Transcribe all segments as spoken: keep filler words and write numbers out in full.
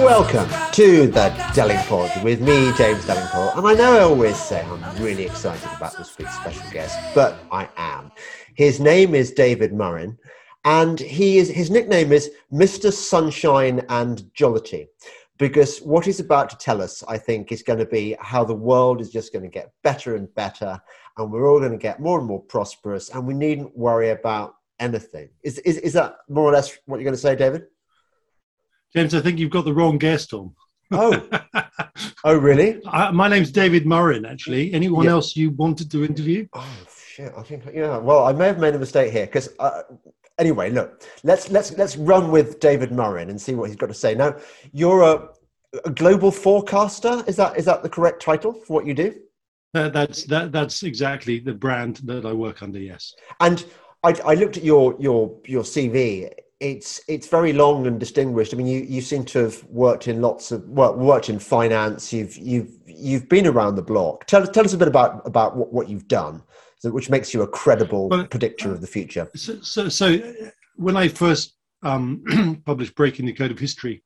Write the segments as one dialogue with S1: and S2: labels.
S1: Welcome to the Delingpod with me, James Delingpole. And I know I always say I'm really excited about this week's special guest, but I am. His name is David Murrin, and he is his nickname is Mister Sunshine and Jollity, because what he's about to tell us, I think, is going to be how the world is just going to get better and better, and we're all going to get more and more prosperous, and we needn't worry about anything. Is is is that more or less what you're going to say, David?
S2: James, I think you've got the wrong guest on.
S1: Oh, oh, really?
S2: I, my name's David Murrin, actually. Anyone
S1: yeah.
S2: else you wanted to interview?
S1: Oh, shit. I think, yeah. Well, I may have made a mistake here because, uh, anyway, look, let's let's let's run with David Murrin and see what he's got to say. Now, you're a, a global forecaster. Is that is that the correct title for what you do?
S2: Uh, that's that that's exactly the brand that I work under. Yes.
S1: And I, I looked at your your your C V. It's it's very long and distinguished. I mean, you, you seem to have worked in lots of well, worked in finance. You've you've you've been around the block. Tell tell us a bit about about what, what you've done, so, which makes you a credible well, predictor of the future.
S2: So so, so when I first um, published Breaking the Code of History,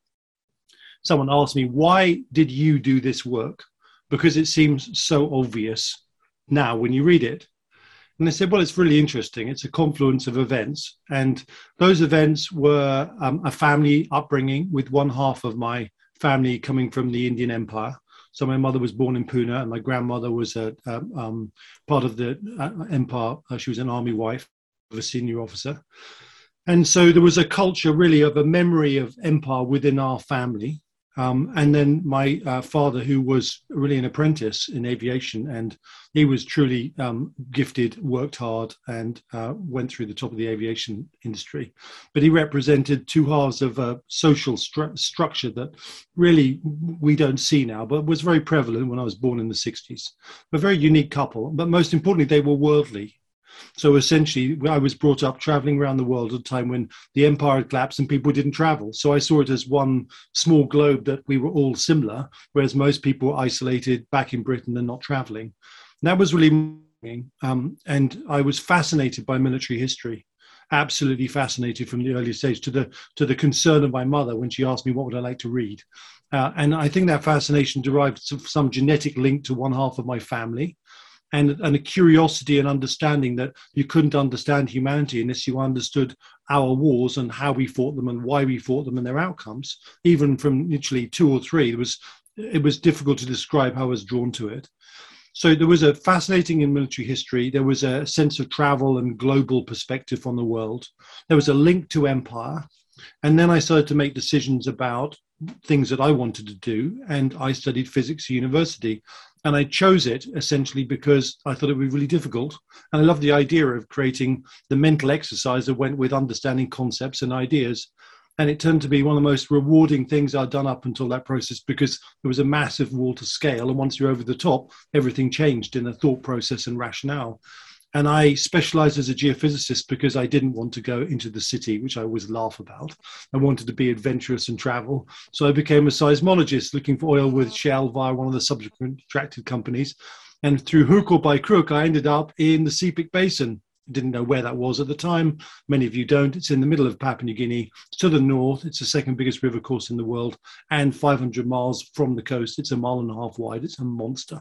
S2: someone asked me, "Why did you do this work?" Because it seems so obvious now when you read it. And they said, well, it's really interesting. It's a confluence of events. And those events were um, a family upbringing with one half of my family coming from the Indian Empire. So my mother was born in Pune and my grandmother was a, um, um, part of the uh, empire. Uh, she was an army wife of a senior officer. And so there was a culture really of a memory of empire within our family. Um, and then my uh, father, who was really an apprentice in aviation, and he was truly um, gifted, worked hard, and uh, went through the top of the aviation industry. But he represented two halves of a social stru- structure that really we don't see now, but was very prevalent when I was born in the sixties. A very unique couple, but most importantly, they were worldly. So essentially, I was brought up traveling around the world at a time when the empire had collapsed and people didn't travel. So I saw it as one small globe that we were all similar, whereas most people were isolated back in Britain and not traveling. And that was really, um, and I was fascinated by military history, absolutely fascinated from the early stage to the to the concern of my mother when she asked me what would I like to read. Uh, and I think that fascination derived from some genetic link to one half of my family. And, and a curiosity and understanding that you couldn't understand humanity unless you understood our wars and how we fought them and why we fought them and their outcomes. Even from literally two or three, it was it was difficult to describe how I was drawn to it. So there was a fascinating in military history. There was a sense of travel and global perspective on the world. There was a link to empire. And then I started to make decisions about things that I wanted to do. And I studied physics at university. And I chose it essentially because I thought it would be really difficult. And I loved the idea of creating the mental exercise that went with understanding concepts and ideas. And it turned to be one of the most rewarding things I'd done up until that process, because there was a massive wall to scale. And once you're over the top, everything changed in the thought process and rationale. And I specialized as a geophysicist because I didn't want to go into the city, which I always laugh about. I wanted to be adventurous and travel. So I became a seismologist looking for oil with Shell via one of the subsequent attracted companies. And through hook or by crook, I ended up in the Sepik Basin. Didn't know where that was at the time. Many of you don't. It's in the middle of Papua New Guinea. It's to the north. It's the second biggest river course in the world. And five hundred miles from the coast. It's a mile and a half wide. It's a monster.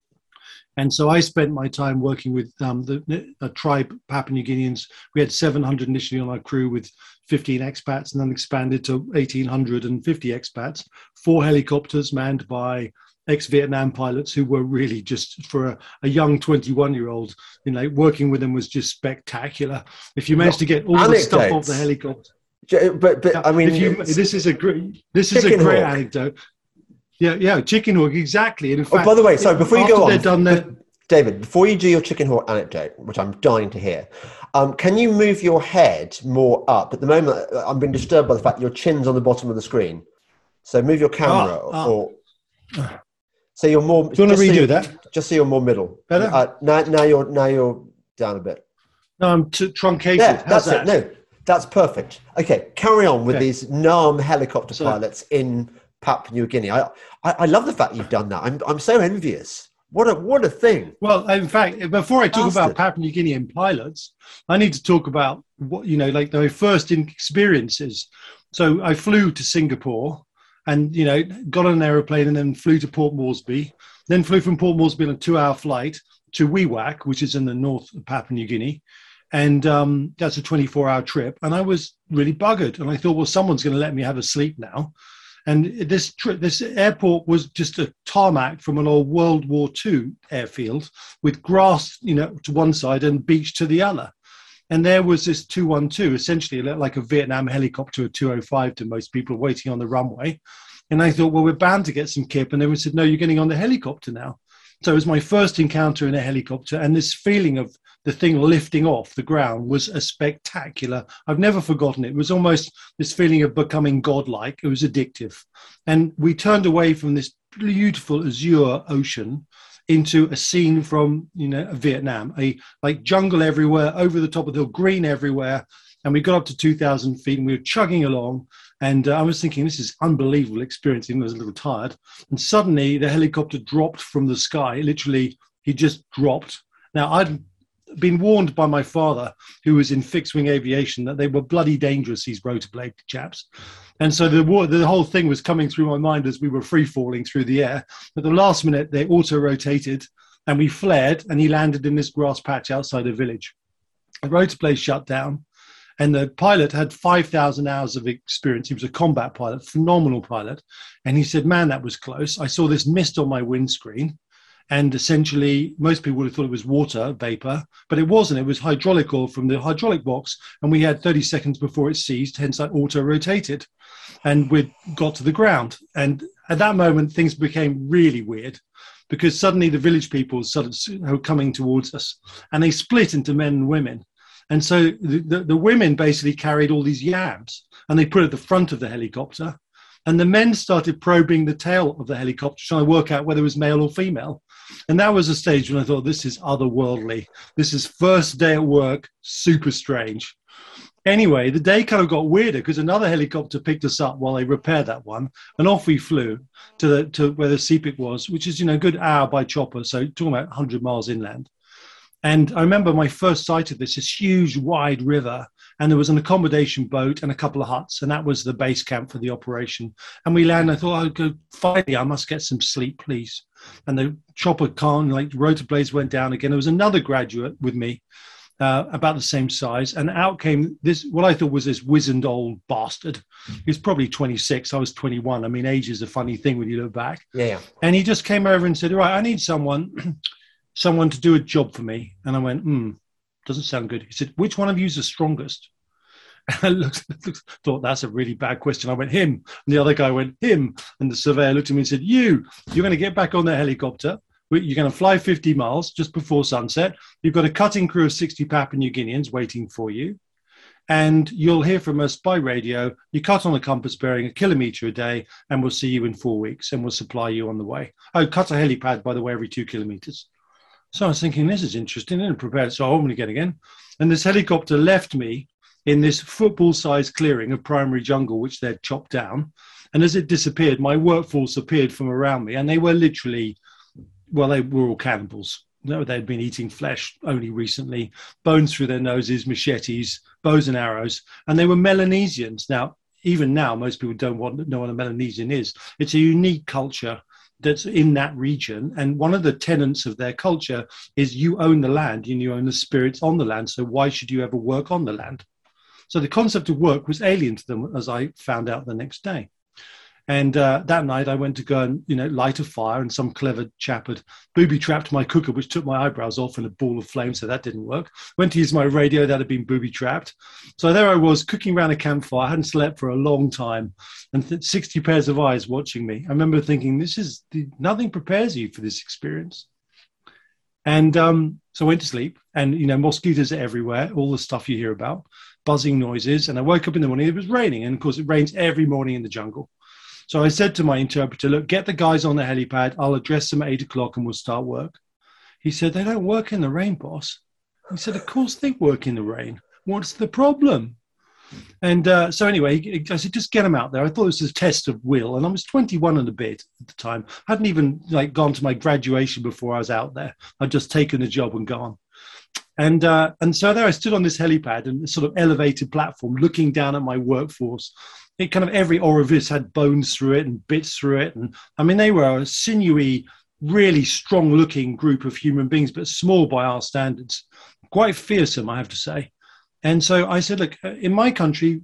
S2: And so I spent my time working with um, the a tribe, Papua New Guineans. We had seven hundred initially on our crew with fifteen expats, and then expanded to one thousand eight hundred fifty expats, four helicopters manned by ex-Vietnam pilots who were really just, for a, a young twenty-one-year-old, you know, working with them was just spectacular. If you managed to get all
S1: Anecdotes.
S2: the stuff off the helicopter.
S1: But, but I mean,
S2: if you, this is a great, this is a great hawk. anecdote. Yeah, yeah, chicken hawk, exactly. And in fact,
S1: oh, by the way, sorry, before you go on,
S2: done their...
S1: David, before you do your chicken hawk anecdote, which I'm dying to hear, um, can you move your head more up? At the moment, I'm being disturbed by the fact your chin's on the bottom of the screen. So move your camera,
S2: oh, oh.
S1: or so you're more.
S2: Do you want to redo
S1: so
S2: that?
S1: Just so you're more middle.
S2: Better.
S1: Uh, now, now you're now you're down a bit.
S2: No, I'm t- truncated.
S1: Yeah,
S2: How's
S1: that's
S2: that?
S1: it. No, that's perfect. Okay, carry on with
S2: okay.
S1: these N A M helicopter
S2: so,
S1: pilots in Papua New Guinea. I, I I love the fact you've done that. I'm I'm so envious. What a what a thing.
S2: Well, in fact, before I talk
S1: Bastard.
S2: about Papua New Guinean pilots, I need to talk about what, you know, like my first experiences. So I flew to Singapore and, you know, got on an aeroplane and then flew to Port Moresby, then flew from Port Moresby on a two-hour flight to Wewak, which is in the north of Papua New Guinea. And um, that's a twenty-four hour trip. And I was really buggered. And I thought, well, someone's going to let me have a sleep now. And this trip, this airport was just a tarmac from an old World War Two airfield with grass, you know, to one side and beach to the other. And there was this two one two, essentially like a Vietnam helicopter, a two oh five to most people waiting on the runway. And I thought, well, we're bound to get some kip. And they said, no, you're getting on the helicopter now. So it was my first encounter in a helicopter. And this feeling of the thing lifting off the ground was a spectacular. I've never forgotten it. It was almost this feeling of becoming godlike. It was addictive. And we turned away from this beautiful azure ocean into a scene from, you know, Vietnam, a like jungle everywhere, over the top of the hill, green everywhere. And we got up to two thousand feet and we were chugging along. And uh, I was thinking, this is unbelievable experience, even though I was a little tired. And suddenly the helicopter dropped from the sky. Literally, he just dropped. Now, I'd been warned by my father, who was in fixed wing aviation, that they were bloody dangerous, these rotor blade chaps. And so the the whole thing was coming through my mind as we were free falling through the air. At the last minute, they auto rotated and we flared, and he landed in this grass patch outside a village. The rotor blade shut down, and the pilot had five thousand hours of experience. He was a combat pilot, phenomenal pilot. And he said, man, that was close. I saw this mist on my windscreen. And essentially, most people would have thought it was water vapor, but it wasn't. It was hydraulic oil from the hydraulic box. And we had thirty seconds before it ceased, hence I auto-rotated. And we got to the ground. And at that moment, things became really weird, because suddenly the village people started coming towards us, and they split into men and women. And so the, the, the women basically carried all these yams, and they put it at the front of the helicopter. And the men started probing the tail of the helicopter, trying to work out whether it was male or female. And that was a stage when I thought, this is otherworldly. This is first day at work, super strange. Anyway, the day kind of got weirder because another helicopter picked us up while they repaired that one. And off we flew to the to where the C P I C was, which is, you know, a good hour by chopper. So talking about one hundred miles inland. And I remember my first sight of this, this huge, wide river. And there was an accommodation boat and a couple of huts. And that was the base camp for the operation. And we landed. I thought, I'd go, finally, I must get some sleep, please. And the chopper can, like rotor blades went down again. There was another graduate with me, uh, about the same size. And out came this, what I thought was this wizened old bastard. He was probably twenty-six. I was twenty-one. I mean, age is a funny thing when you look back.
S1: Yeah, yeah. And
S2: he just came over and said, all right, I need someone, someone to do a job for me. And I went, hmm. Doesn't sound good. He said, which one of you is the strongest? And I looked, thought, that's a really bad question. I went, him. And the other guy went, him. And the surveyor looked at me and said, you, you're going to get back on the helicopter. You're going to fly fifty miles just before sunset. You've got a cutting crew of sixty Papua New Guineans waiting for you. And you'll hear from us by radio. You cut on a compass bearing a kilometre a day, and we'll see you in four weeks, and we'll supply you on the way. Oh, cut a helipad, by the way, every two kilometres. So I was thinking, this is interesting. I didn't prepare it, so I'm going to get again. And this helicopter left me in this football-sized clearing of primary jungle, which they'd chopped down. And as it disappeared, my workforce appeared from around me. And they were literally, well, they were all cannibals. No, they'd been eating flesh only recently, bones through their noses, machetes, bows and arrows. And they were Melanesians. Now, even now, most people don't want to know what a Melanesian is. It's a unique culture that's in that region. And one of the tenets of their culture is you own the land and you own the spirits on the land. So why should you ever work on the land? So the concept of work was alien to them, as I found out the next day. And uh, that night I went to go and, you know, light a fire, and some clever chap had booby-trapped my cooker, which took my eyebrows off in a ball of flame, so that didn't work. Went to use my radio, that had been booby-trapped. So there I was, cooking around a campfire. I hadn't slept for a long time, and th- sixty pairs of eyes watching me. I remember thinking, this is, nothing prepares you for this experience. And um, so I went to sleep, and, you know, mosquitoes are everywhere, all the stuff you hear about, buzzing noises. And I woke up in the morning, it was raining. And of course, it rains every morning in the jungle. So I said to my interpreter, look, get the guys on the helipad. I'll address them at eight o'clock and we'll start work. He said, they don't work in the rain, boss. He said, of course they work in the rain. What's the problem? And uh, so anyway, I said, just get them out there. I thought it was a test of will. And I was twenty-one and a bit at the time. I hadn't even like gone to my graduation before I was out there. I'd just taken the job and gone. And uh, and so there I stood on this helipad and this sort of elevated platform looking down at my workforce. It kind of every orifice had bones through it and bits through it. And I mean, they were a sinewy, really strong looking group of human beings, but small by our standards, quite fearsome, I have to say. And so I said, look, in my country,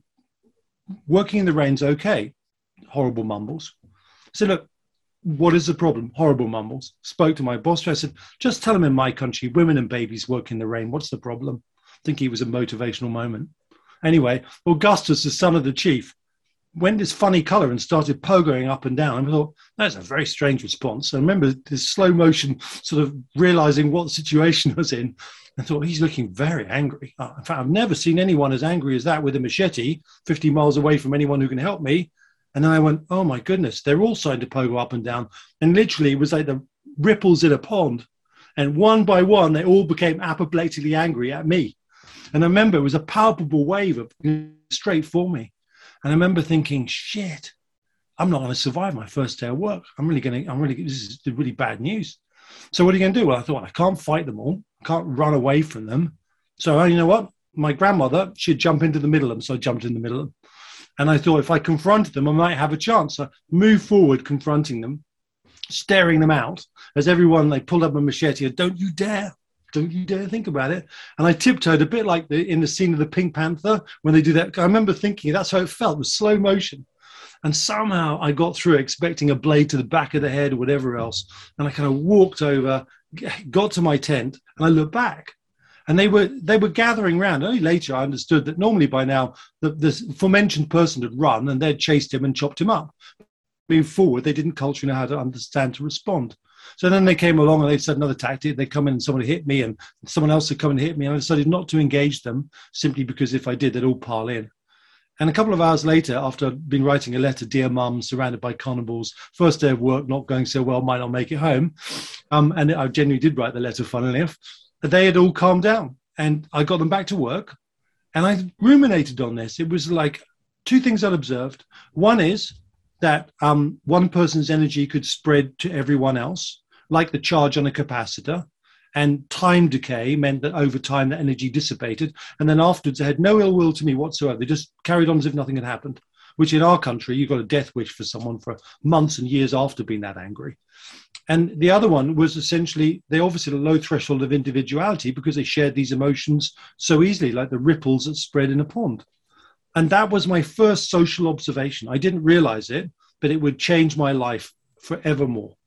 S2: working in the rain's okay. Horrible mumbles. I said, look, what is the problem? Horrible mumbles. Spoke to my boss. I said, just tell them in my country, women and babies work in the rain. What's the problem? I think it was a motivational moment. Anyway, Augustus, the son of the chief, went this funny color and started pogoing up and down. I thought, that's a very strange response. I remember this slow motion sort of realizing what situation I was in. I thought, he's looking very angry. Uh, in fact, I've never seen anyone as angry as that with a machete, fifty miles away from anyone who can help me. And then I went, oh my goodness, they're all starting to pogo up and down. And literally it was like the ripples in a pond. And one by one, they all became apoplectically angry at me. And I remember it was a palpable wave of straight for me. And I remember thinking, shit, I'm not going to survive my first day of work. I'm really going to, I'm really, this is really bad news. So what are you going to do? Well, I thought, I can't fight them all. I can't run away from them. So you know what? My grandmother, she'd jump into the middle of them. So I jumped in the middle of them. And I thought if I confronted them, I might have a chance. So I moved forward, confronting them, staring them out as everyone, they pulled up a machete. Don't you dare. Don't you dare think about it. And I tiptoed a bit like the, in the scene of the Pink Panther when they do that. I remember thinking that's how it felt, with slow motion. And somehow I got through expecting a blade to the back of the head or whatever else. And I kind of walked over, got to my tent, and I looked back. And they were they were gathering around. Only later I understood that normally by now the, the aforementioned person had run and they'd chased him and chopped him up. Moving forward, they didn't culturally know how to understand to respond. So then they came along and they said another tactic. They'd come in and someone would hit me and someone else would come and hit me. And I decided not to engage them simply because if I did, they'd all pile in. And a couple of hours later, after I'd been writing a letter, dear mum, surrounded by cannibals, first day of work, not going so well, might not make it home. Um, and I genuinely did write the letter, funnily enough. They had all calmed down and I got them back to work and I ruminated on this. It was like two things I'd observed. One is that um, one person's energy could spread to everyone else, like the charge on a capacitor, and time decay meant that over time the energy dissipated. And then afterwards, they had no ill will to me whatsoever. They just carried on as if nothing had happened, which in our country, you got a death wish for someone for months and years after being that angry. And the other one was essentially, they obviously had a low threshold of individuality because they shared these emotions so easily, like the ripples that spread in a pond. And that was my first social observation. I didn't realize it, but it would change my life forevermore.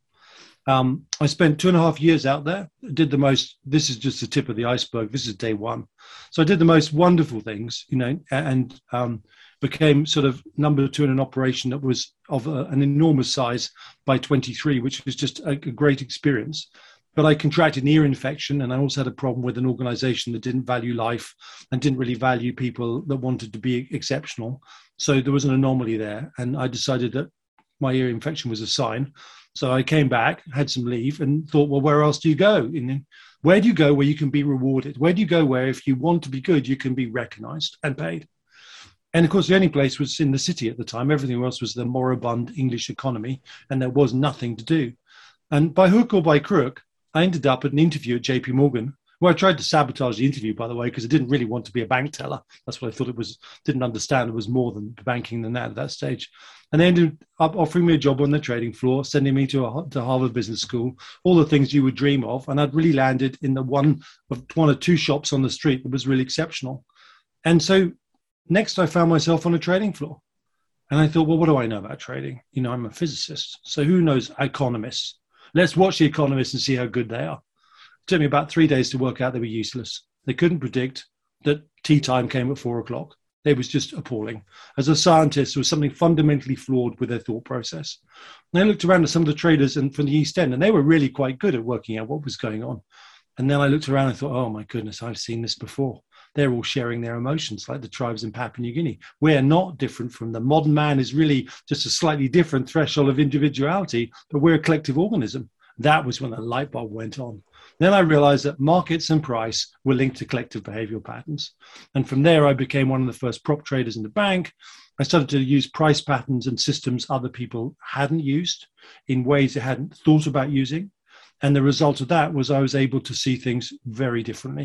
S2: Um, I spent two and a half years out there, did the most, this is just the tip of the iceberg, this is day one. So I did the most wonderful things, you know, and um, became sort of number two in an operation that was of a, an enormous size by twenty-three, which was just a, a great experience. But I contracted an ear infection, and I also had a problem with an organization that didn't value life and didn't really value people that wanted to be exceptional. So there was an anomaly there, and I decided that my ear infection was a sign. So I came back, had some leave, and thought, well, where else do you go? And where do you go where you can be rewarded? Where do you go where if you want to be good, you can be recognized and paid? And of course, the only place was in the city at the time. Everything else was the moribund English economy, and there was nothing to do. And by hook or by crook, I ended up at an interview at J P Morgan, where I tried to sabotage the interview, by the way, because I didn't really want to be a bank teller. That's what I thought it was, didn't understand it was more than banking than that at that stage. And they ended up offering me a job on the trading floor, sending me to, a, to Harvard Business School, all the things you would dream of. And I'd really landed in the one of one or two shops on the street that was really exceptional. And so next I found myself on a trading floor. And I thought, well, what do I know about trading? You know, I'm a physicist. So who knows economists? Let's watch the economists and see how good they are. It took me about three days to work out they were useless. They couldn't predict that tea time came at four o'clock. It was just appalling. As a scientist, there was something fundamentally flawed with their thought process. And I looked around at some of the traders and from the East End, and they were really quite good at working out what was going on. And then I looked around and thought, oh my goodness, I've seen this before. They're all sharing their emotions like the tribes in Papua New Guinea. We're not different from them. Modern man is really just a slightly different threshold of individuality, but we're a collective organism. That was when the light bulb went on. Then I realized that markets and price were linked to collective behavioral patterns. And from there, I became one of the first prop traders in the bank. I started to use price patterns and systems other people hadn't used in ways they hadn't thought about using. And the result of that was I was able to see things very differently.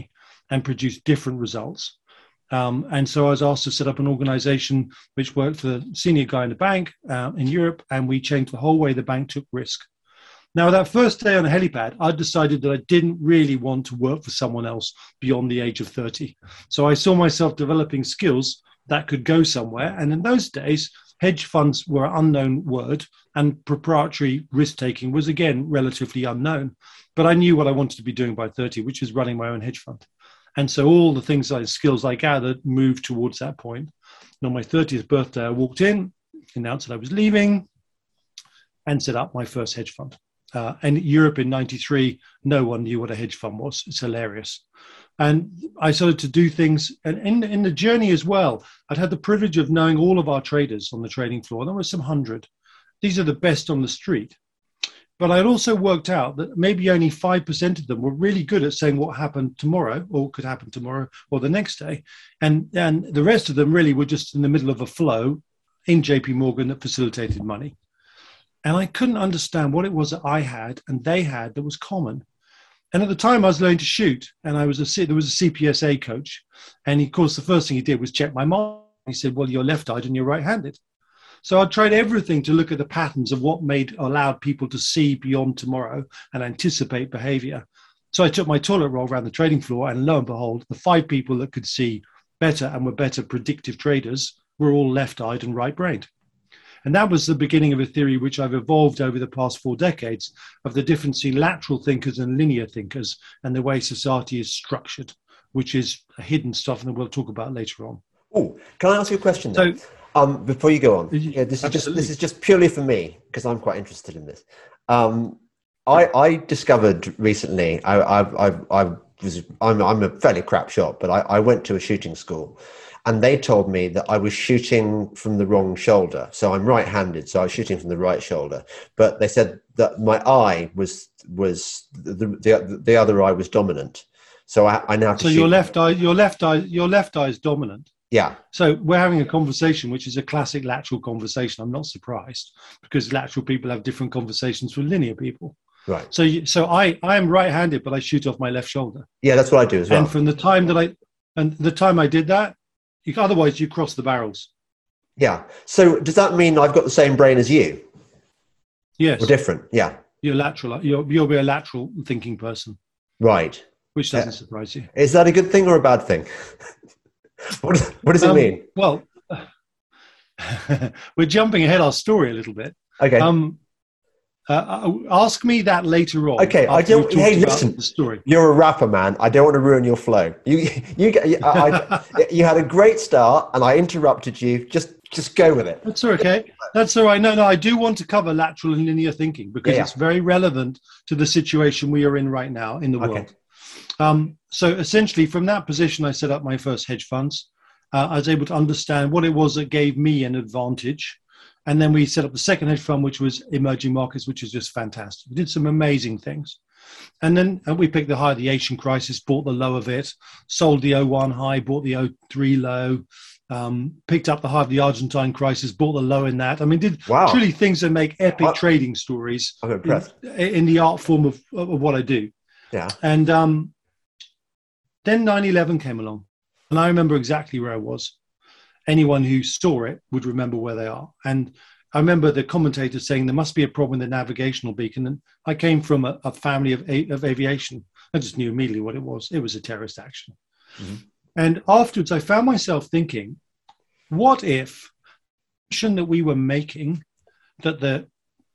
S2: and produce different results. Um, and so I was asked to set up an organization which worked for the senior guy in the bank uh, in Europe, and we changed the whole way the bank took risk. Now, that first day on the helipad, I decided that I didn't really want to work for someone else beyond the age of thirty. So I saw myself developing skills that could go somewhere. And in those days, hedge funds were an unknown word, and proprietary risk-taking was, again, relatively unknown. But I knew what I wanted to be doing by thirty, which is running my own hedge fund. And so all the things, like skills I gathered, moved towards that point. And on my thirtieth birthday, I walked in, announced that I was leaving, and set up my first hedge fund. Uh, and Europe in ninety-three, no one knew what a hedge fund was. It's hilarious. And I started to do things. And in, in the journey as well, I'd had the privilege of knowing all of our traders on the trading floor. There were some hundred. These are the best on the street. But I'd also worked out that maybe only five percent of them were really good at saying what happened tomorrow, or could happen tomorrow or the next day. And, and the rest of them really were just in the middle of a flow in J P Morgan that facilitated money. And I couldn't understand what it was that I had and they had that was common. And at the time I was learning to shoot, and I was a, there was a C P S A coach. And he, of course, the first thing he did was check my mind. He said, well, you're left-eyed and you're right-handed. So I tried everything to look at the patterns of what made allowed people to see beyond tomorrow and anticipate behavior. So I took my toilet roll around the trading floor, and lo and behold, the five people that could see better and were better predictive traders were all left-eyed and right-brained. And that was the beginning of a theory which I've evolved over the past four decades of the difference between lateral thinkers and linear thinkers and the way society is structured, which is hidden stuff that we'll talk about later on.
S1: Oh, can I ask you a question then? So, um, before you go on, yeah, this is just this is just purely for me because I'm quite interested in this. Um, I, I discovered recently. I, I, I, I was I'm, I'm a fairly crap shot, but I, I went to a shooting school. And they told me that I was shooting from the wrong shoulder. So I'm right-handed, so I was shooting from the right shoulder. But they said that my eye was was the the, the other eye was dominant. So I, I now have to
S2: so
S1: shoot.
S2: your left eye, your left eye, your left eye is dominant.
S1: Yeah.
S2: So we're having a conversation, which is a classic lateral conversation. I'm not surprised because lateral people have different conversations with linear people.
S1: Right.
S2: So you, so I I am right-handed, but I shoot off my left shoulder.
S1: Yeah, that's what I do as well.
S2: And from the time that I and the time I did that. You, otherwise, you cross the barrels.
S1: Yeah. So does that mean I've got the same brain as you?
S2: Yes.
S1: Or different? Yeah.
S2: You're lateral. You're, you'll be a lateral thinking person.
S1: Right.
S2: Which doesn't
S1: uh,
S2: surprise you.
S1: Is that a good thing or a bad thing? what, does, what does it
S2: um,
S1: mean?
S2: Well, we're jumping ahead our story a little bit.
S1: Okay.
S2: Um, Uh, ask me that later on.
S1: Okay, I don't. Hey, listen.
S2: The story.
S1: You're a rapper, man. I don't want to ruin your flow. You, you, you, I, I, you had a great start, and I interrupted you. Just, just go with it.
S2: That's okay. That's all right. No, no, I do want to cover lateral and linear thinking because yeah. it's very relevant to the situation we are in right now in the world. Okay. Um, so essentially, from that position, I set up my first hedge funds. Uh, I was able to understand what it was that gave me an advantage. And then we set up the second hedge fund, which was emerging markets, which is just fantastic. We did some amazing things. And then and we picked the high of the Asian crisis, bought the low of it, sold the oh one high, bought the oh three low, um, picked up the high of the Argentine crisis, bought the low in that. I mean, did wow. truly things that make epic I'm, trading stories
S1: I'm impressed.
S2: In, in the art form of, of what I do.
S1: Yeah.
S2: And um, then nine eleven came along. And I remember exactly where I was. Anyone who saw it would remember where they are. And I remember the commentator saying there must be a problem with the navigational beacon. And I came from a, a family of, a, of aviation. I just knew immediately what it was. It was a terrorist action. Mm-hmm. And afterwards, I found myself thinking, what if the action that we were making, that the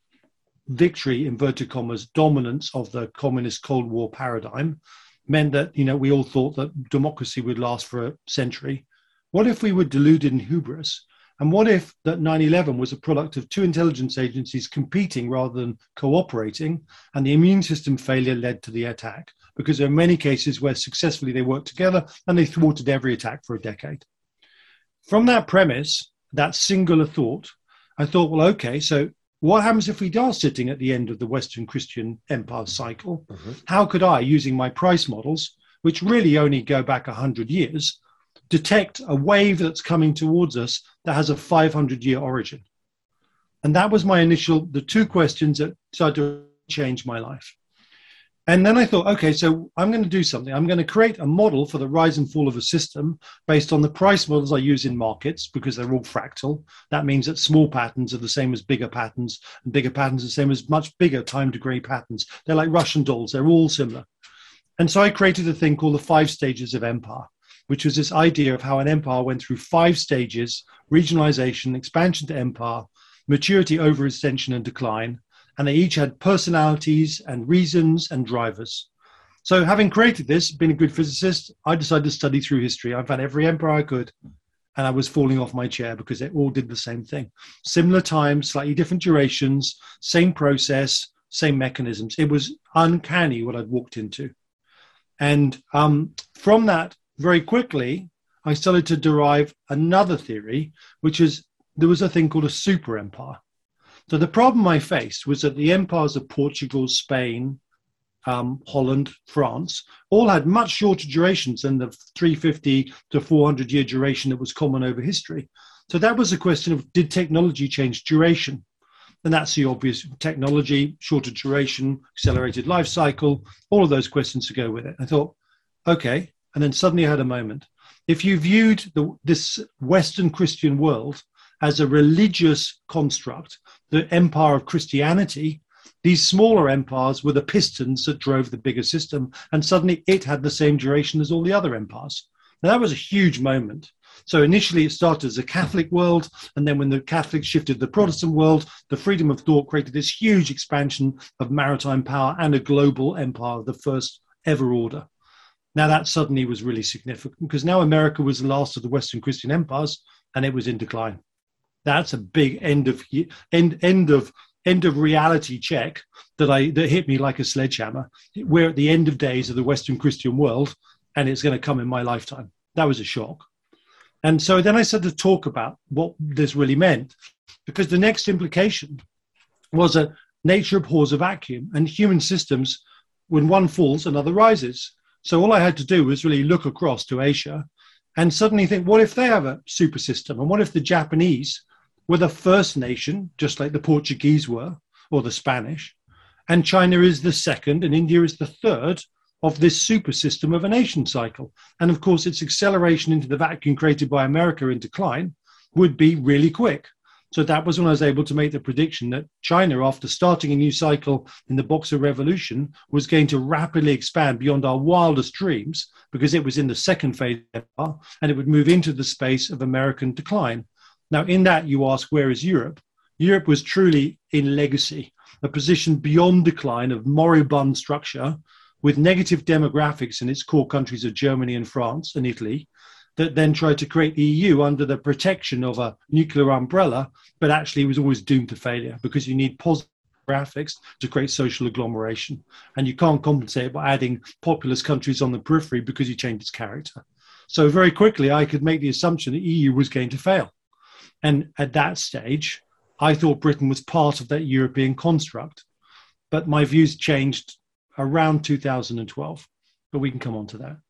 S2: victory, inverted commas, dominance of the communist Cold War paradigm meant that, you know, we all thought that democracy would last for a century. What if we were deluded in hubris? And what if that nine eleven was a product of two intelligence agencies competing rather than cooperating, and the immune system failure led to the attack? Because there are many cases where successfully they worked together and they thwarted every attack for a decade. From that premise, that singular thought, I thought, well, okay, so what happens if we are sitting at the end of the Western Christian empire cycle? Mm-hmm. How could I, using my price models, which really only go back one hundred years, detect a wave that's coming towards us that has a five hundred year origin? And that was my initial, the two questions that started to change my life. And then I thought, okay, so I'm going to do something. I'm going to create a model for the rise and fall of a system based on the price models I use in markets, because they're all fractal. That means that small patterns are the same as bigger patterns, and bigger patterns are the same as much bigger time degree patterns. They're like Russian dolls. They're all similar. And so I created a thing called the five stages of empire, which was this idea of how an empire went through five stages: regionalization, expansion to empire, maturity, overextension, and decline. And they each had personalities and reasons and drivers. So having created this, being a good physicist, I decided to study through history. I've had every empire I could, and I was falling off my chair because they all did the same thing. Similar times, slightly different durations, same process, same mechanisms. It was uncanny what I'd walked into. And um, from that, very quickly, I started to derive another theory, which is there was a thing called a super empire. So the problem I faced was that the empires of Portugal, Spain, um, Holland, France, all had much shorter durations than the three hundred fifty to four hundred year duration that was common over history. So that was a question of, did technology change duration? And that's the obvious: technology, shorter duration, accelerated life cycle, all of those questions to go with it. I thought, okay. And then suddenly I had a moment. If you viewed the, this Western Christian world as a religious construct, the empire of Christianity, these smaller empires were the pistons that drove the bigger system, and suddenly it had the same duration as all the other empires. Now, that was a huge moment. So initially it started as a Catholic world, and then when the Catholics shifted to the Protestant world, the freedom of thought created this huge expansion of maritime power and a global empire of the first ever order. Now that suddenly was really significant, because now America was the last of the Western Christian empires, and it was in decline. That's a big end of end end of end of reality check that I that hit me like a sledgehammer. We're at the end of days of the Western Christian world, and it's going to come in my lifetime. That was a shock. And so then I started to talk about what this really meant, because the next implication was that nature abhors a vacuum, and human systems, when one falls, another rises. So all I had to do was really look across to Asia and suddenly think, what if they have a super system? And what if the Japanese were the first nation, just like the Portuguese were, or the Spanish, and China is the second, and India is the third of this super system of a nation cycle? And of course, its acceleration into the vacuum created by America in decline would be really quick. So that was when I was able to make the prediction that China, after starting a new cycle in the Boxer Revolution, was going to rapidly expand beyond our wildest dreams, because it was in the second phase of empire, and it would move into the space of American decline. Now, in that, you ask, where is Europe? Europe was truly in legacy, a position beyond decline of moribund structure, with negative demographics in its core countries of Germany and France and Italy, that then tried to create the E U under the protection of a nuclear umbrella, but actually was always doomed to failure, because you need positive graphics to create social agglomeration. And you can't compensate by adding populous countries on the periphery, because you change its character. So very quickly, I could make the assumption that E U was going to fail. And at that stage, I thought Britain was part of that European construct. But my views changed around two thousand twelve. But we can come on to that.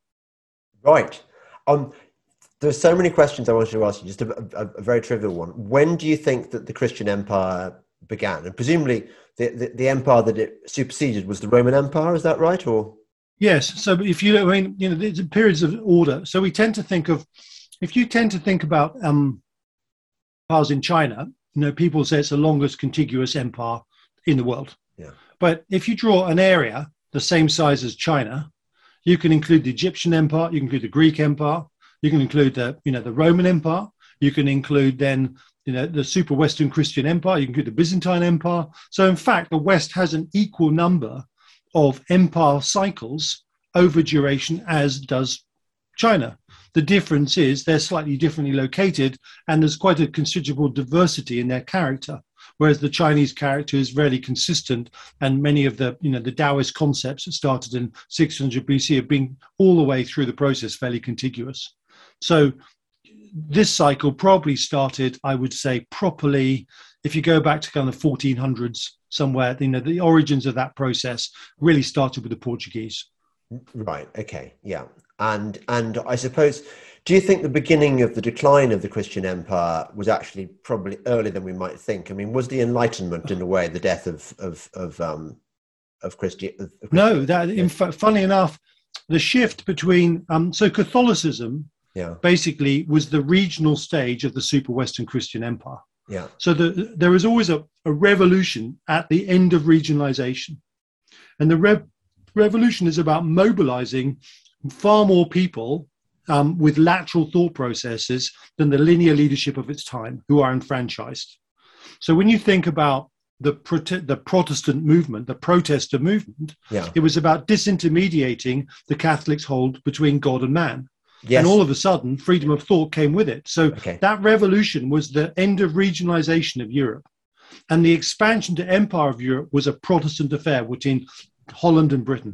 S1: Right. Um, there's so many questions I wanted to ask you. Just a, a, a very trivial one. When do you think that the Christian empire began? And presumably the, the, the empire that it superseded was the Roman Empire. Is that right? Or
S2: yes. So if you, I mean, you know, there's periods of order. So we tend to think of, if you tend to think about um, empires in China, you know, people say it's the longest contiguous empire in the world.
S1: Yeah.
S2: But if you draw an area the same size as China, you can include the Egyptian Empire, you can include the Greek Empire, you can include the, you know, the Roman Empire, you can include then, you know, the super Western Christian Empire, you can include the Byzantine Empire. So in fact, the West has an equal number of empire cycles over duration as does China. The difference is they're slightly differently located, and there's quite a considerable diversity in their character. Whereas the Chinese character is very consistent, and many of the, you know, the Taoist concepts that started in six hundred B C have been all the way through the process fairly contiguous. So this cycle probably started, I would say, properly, if you go back to kind of fourteen hundreds somewhere, you know, the origins of that process really started with the Portuguese.
S1: Right. Okay. Yeah. And and I suppose, do you think the beginning of the decline of the Christian empire was actually probably earlier than we might think? I mean, was the Enlightenment in a way the death of of of um, of Christi- of
S2: No, that in fact, funny enough, the shift between um, so Catholicism
S1: yeah,
S2: basically was the regional stage of the super Western Christian empire.
S1: yeah,
S2: So the, there was always a, a revolution at the end of regionalization, and the rev- revolution is about mobilizing far more people um, with lateral thought processes than the linear leadership of its time, who are enfranchised. So when you think about the, prote- the Protestant movement, the protester movement,
S1: yeah.
S2: it was about disintermediating the Catholics' hold between God and man.
S1: Yes.
S2: And all of a sudden, freedom of thought came with it. So
S1: Okay.
S2: that revolution was the end of regionalization of Europe. And the expansion to empire of Europe was a Protestant affair between Holland and Britain.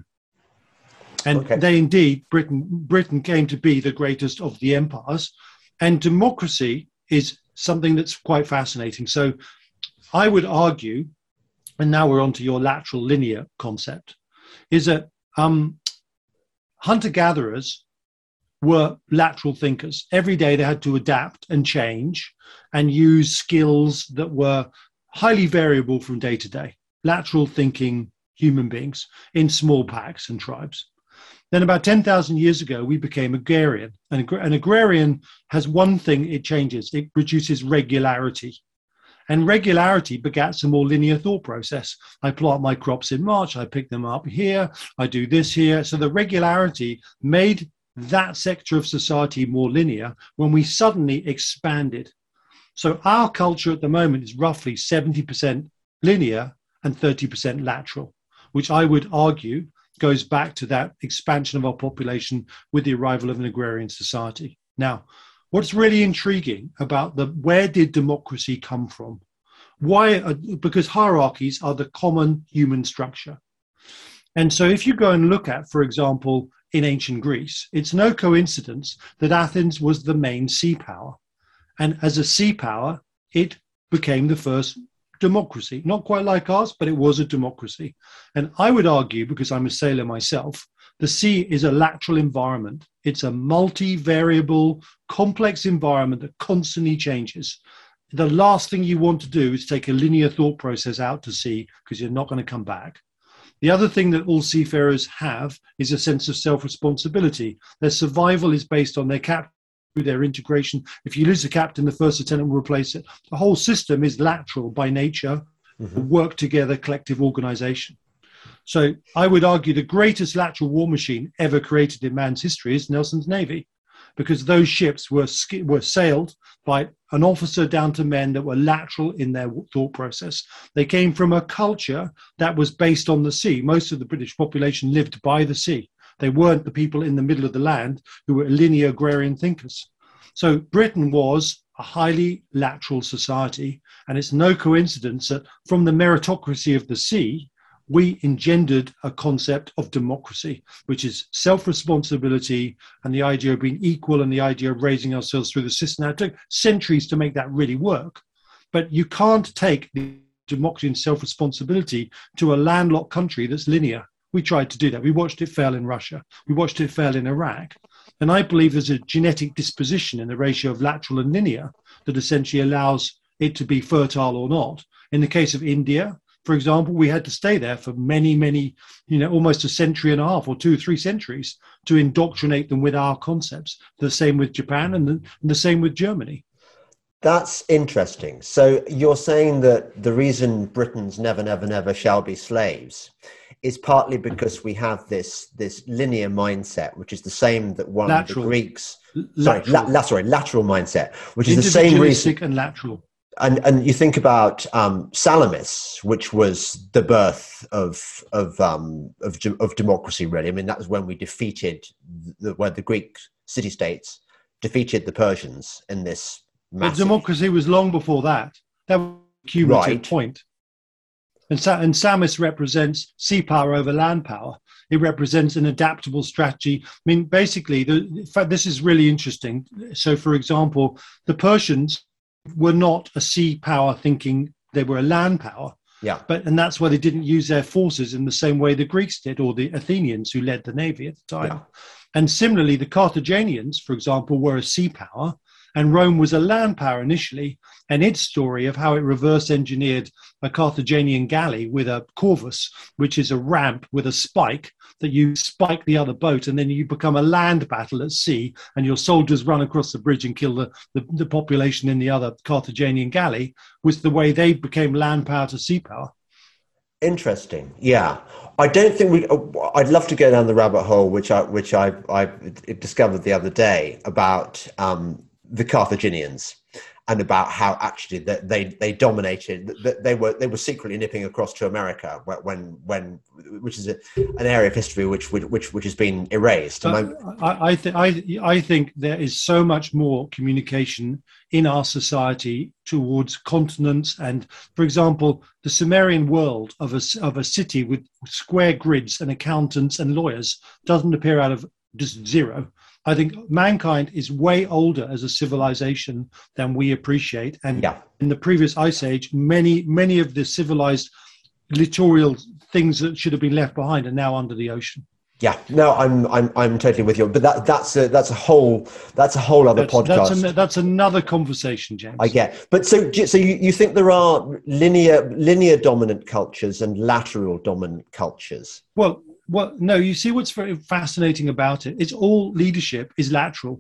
S2: And
S1: Okay.
S2: they indeed, Britain, Britain came to be the greatest of the empires. And democracy is something that's quite fascinating. So I would argue, and now we're on to your lateral linear concept, is that um, hunter-gatherers were lateral thinkers. Every day they had to adapt and change and use skills that were highly variable from day to day. Lateral thinking human beings in small packs and tribes. Then about ten thousand years ago, we became agrarian. And an agrarian has one thing it changes. It produces regularity. And regularity begats a more linear thought process. I plant my crops in March, I pick them up here, I do this here. So the regularity made that sector of society more linear when we suddenly expanded. So our culture at the moment is roughly seventy percent linear and thirty percent lateral, which I would argue goes back to that expansion of our population with the arrival of an agrarian society. Now, what's really intriguing about the where did democracy come from? Why? Uh, because hierarchies are the common human structure. And so if you go and look at, for example, in ancient Greece, it's no coincidence that Athens was the main sea power. And as a sea power, it became the first democracy. Not quite like ours, but it was a democracy. And I would argue, because I'm a sailor myself, the sea is a lateral environment. It's a multi-variable, complex environment that constantly changes. The last thing you want to do is take a linear thought process out to sea, because you're not going to come back. The other thing that all seafarers have is a sense of self-responsibility. Their survival is based on their captain, their integration. If you lose the captain, the first lieutenant will replace it. The whole system is lateral by nature, mm-hmm. work together, collective organization. So I would argue the greatest lateral war machine ever created in man's history is Nelson's Navy, because those ships were were sailed by an officer down to men that were lateral in their thought process. They came from a culture that was based on the sea. Most of the British population lived by the sea. They weren't the people in the middle of the land who were linear agrarian thinkers. So Britain was a highly lateral society, and it's no coincidence that from the meritocracy of the sea, we engendered a concept of democracy, which is self-responsibility and the idea of being equal and the idea of raising ourselves through the system. Now, it took centuries to make that really work, but you can't take the democracy and self-responsibility to a landlocked country that's linear. We tried to do that. We watched it fail in Russia. We watched it fail in Iraq. And I believe there's a genetic disposition in the ratio of lateral and linear that essentially allows it to be fertile or not. In the case of India, for example, we had to stay there for many, many, you know, almost a century and a half or two or three centuries to indoctrinate them with our concepts. The same with Japan and the, and the same with Germany.
S1: That's interesting. So you're saying that the reason Britons never, never, never shall be slaves is partly because we have this this linear mindset, which is the same that one of the Greeks, sorry, la, la, sorry, lateral mindset, which is the same reason.
S2: And lateral.
S1: And and you think about um, Salamis, which was the birth of of um, of of democracy. Really, I mean that was when we defeated the, where the Greek city-states defeated the Persians in this massive.
S2: But democracy was long before that. That was a cumulative
S1: right.
S2: point. And, Sa- and Samis represents sea power over land power. It represents an adaptable strategy. I mean, basically, the, in fact, this is really interesting. So, for example, the Persians were not a sea power thinking, they were a land power.
S1: Yeah.
S2: But and that's why they didn't use their forces in the same way the Greeks did, or the Athenians who led the navy at the time. Yeah. And similarly, the Carthaginians, for example, were a sea power, And Rome was a land power initially, and its story of how it reverse engineered a Carthaginian galley with a corvus, which is a ramp with a spike that you spike the other boat, and then you become a land battle at sea, and your soldiers run across the bridge and kill the, the, the population in the other Carthaginian galley, was the way they became land power to sea power.
S1: Interesting. Yeah. I don't think we, I'd love to go down the rabbit hole, which I, which I, I discovered the other day about um, the Carthaginians and about how actually that they, they dominated, that they were, they were secretly nipping across to America when, when, which is a, an area of history which, which, which has been erased.
S2: Uh, I, I, th- I, I think there is so much more communication in our society towards continents. And for example, the Sumerian world of a, of a city with square grids and accountants and lawyers doesn't appear out of just zero. I think mankind is way older as a civilization than we appreciate. And yeah. in the previous ice age, many, many of the civilized littoral things that should have been left behind are now under the ocean.
S1: Yeah, no, I'm I'm I'm totally with you. But that that's a that's a whole that's a whole other
S2: that's,
S1: podcast.
S2: That's, an, that's another conversation, James.
S1: I get. But so so you, you think there are linear linear dominant cultures and lateral dominant cultures?
S2: Well, well, no. You see, what's very fascinating about it? It's all leadership is lateral.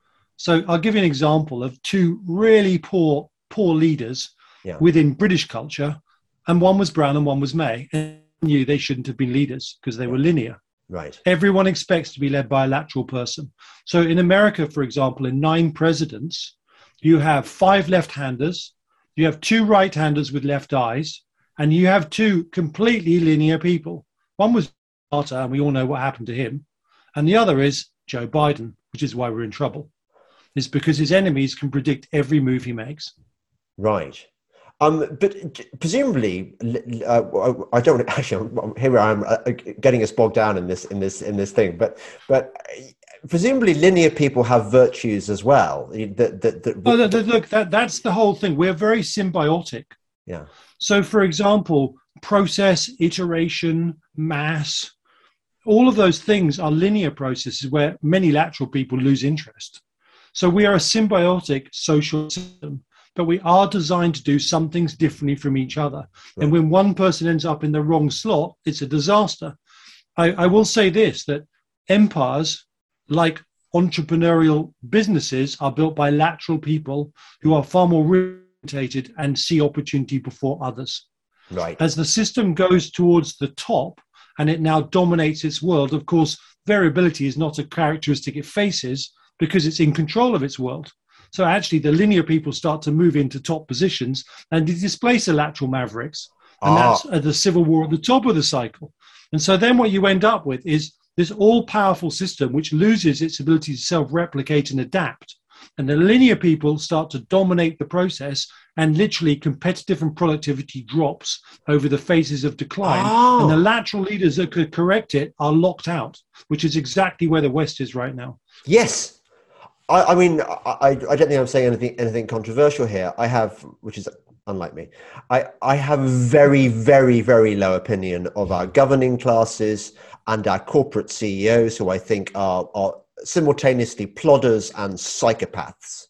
S2: So I'll give you an example of two really poor poor leaders yeah. within British culture, and one was Brown and one was May, and knew they shouldn't have been leaders because they were linear.
S1: Right.
S2: Everyone expects to be led by a lateral person. So in America, for example, in nine presidents, you have five left-handers, you have two right-handers with left eyes, and you have two completely linear people. One was Carter, and we all know what happened to him. And the other is Joe Biden, which is why we're in trouble. It's because his enemies can predict every move he makes.
S1: Right. Um, but presumably, uh, I don't actually. Here I am, uh, getting us bogged down in this, in this, in this thing. But, but presumably, linear people have virtues as well. That, that, that,
S2: oh, look, that that's the whole thing. We're very symbiotic.
S1: Yeah.
S2: So, for example, process, iteration, mass, all of those things are linear processes where many lateral people lose interest. So, we are a symbiotic social system. But we are designed to do some things differently from each other. Right. And when one person ends up in the wrong slot, it's a disaster. I, I will say this, that empires, like entrepreneurial businesses, are built by lateral people who are far more orientated and see opportunity before others.
S1: Right.
S2: As the system goes towards the top and it now dominates its world, of course, variability is not a characteristic it faces because it's in control of its world. So actually, the linear people start to move into top positions and they displace the lateral mavericks. And ah. that's uh, the civil war at the top of the cycle. And so then what you end up with is this all-powerful system which loses its ability to self-replicate and adapt. And the linear people start to dominate the process and literally competitive and productivity drops over the phases of decline. Oh. And the lateral leaders that could correct it are locked out, which is exactly where the West is right now.
S1: Yes. I, I mean, I, I don't think I'm saying anything anything controversial here. I have, which is unlike me, I, I have a very, very, very low opinion of our governing classes and our corporate C E Os, who I think are, are simultaneously plodders and psychopaths.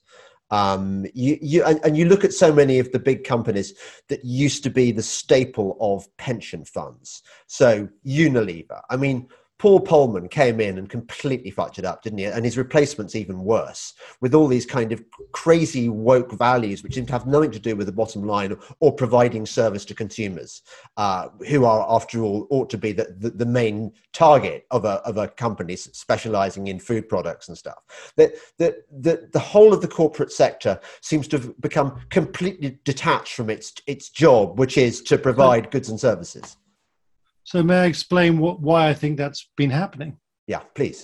S1: Um, you, you, and, and you look at so many of the big companies that used to be the staple of pension funds. So Unilever, I mean, Paul Polman came in and completely fucked it up, didn't he? And his replacement's even worse, with all these kind of crazy woke values, which seem to have nothing to do with the bottom line or, or providing service to consumers, uh, who are, after all, ought to be the, the, the main target of a, of a company specializing in food products and stuff. The, the, the, the whole of the corporate sector seems to have become completely detached from its, its job, which is to provide goods and services.
S2: So may I explain what, why I think that's been happening?
S1: Yeah, please.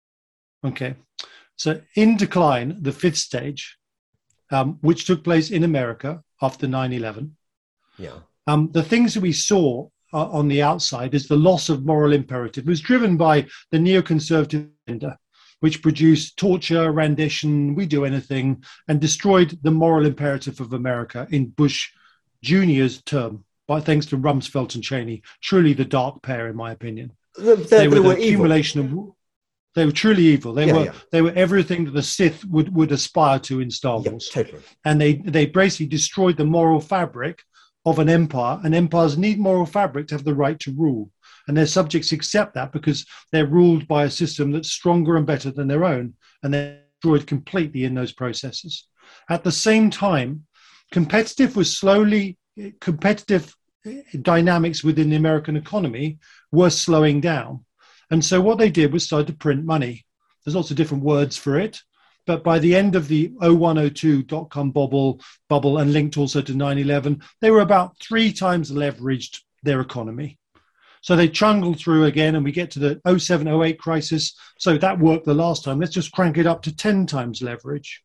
S2: Okay. So in decline, the fifth stage, um, which took place in America after nine eleven,
S1: yeah.
S2: Um, the things that we saw uh, on the outside is the loss of moral imperative. It was driven by the neoconservative agenda, which produced torture, rendition, we do anything, and destroyed the moral imperative of America in Bush Junior's term. But thanks to Rumsfeld and Cheney, truly the dark pair, in my opinion.
S1: The, the,
S2: they were
S1: they
S2: the
S1: were
S2: accumulation
S1: evil.
S2: of They were truly evil. They
S1: Yeah,
S2: were
S1: yeah.
S2: they were everything that the Sith would, would aspire to in Star
S1: Yeah,
S2: Wars.
S1: totally.
S2: And they, they basically destroyed the moral fabric of an empire. And empires need moral fabric to have the right to rule. And their subjects accept that because they're ruled by a system that's stronger and better than their own. And they're destroyed completely in those processes. At the same time, competitive was slowly, competitive dynamics within the American economy were slowing down. And so what they did was start to print money. There's lots of different words for it. But by the end of the oh one oh two dot-com bubble, bubble and linked also to nine eleven, they were about three times leveraged their economy. So they chungled through again, and we get to the oh seven oh eight crisis. So that worked the last time. Let's just crank it up to ten times leverage.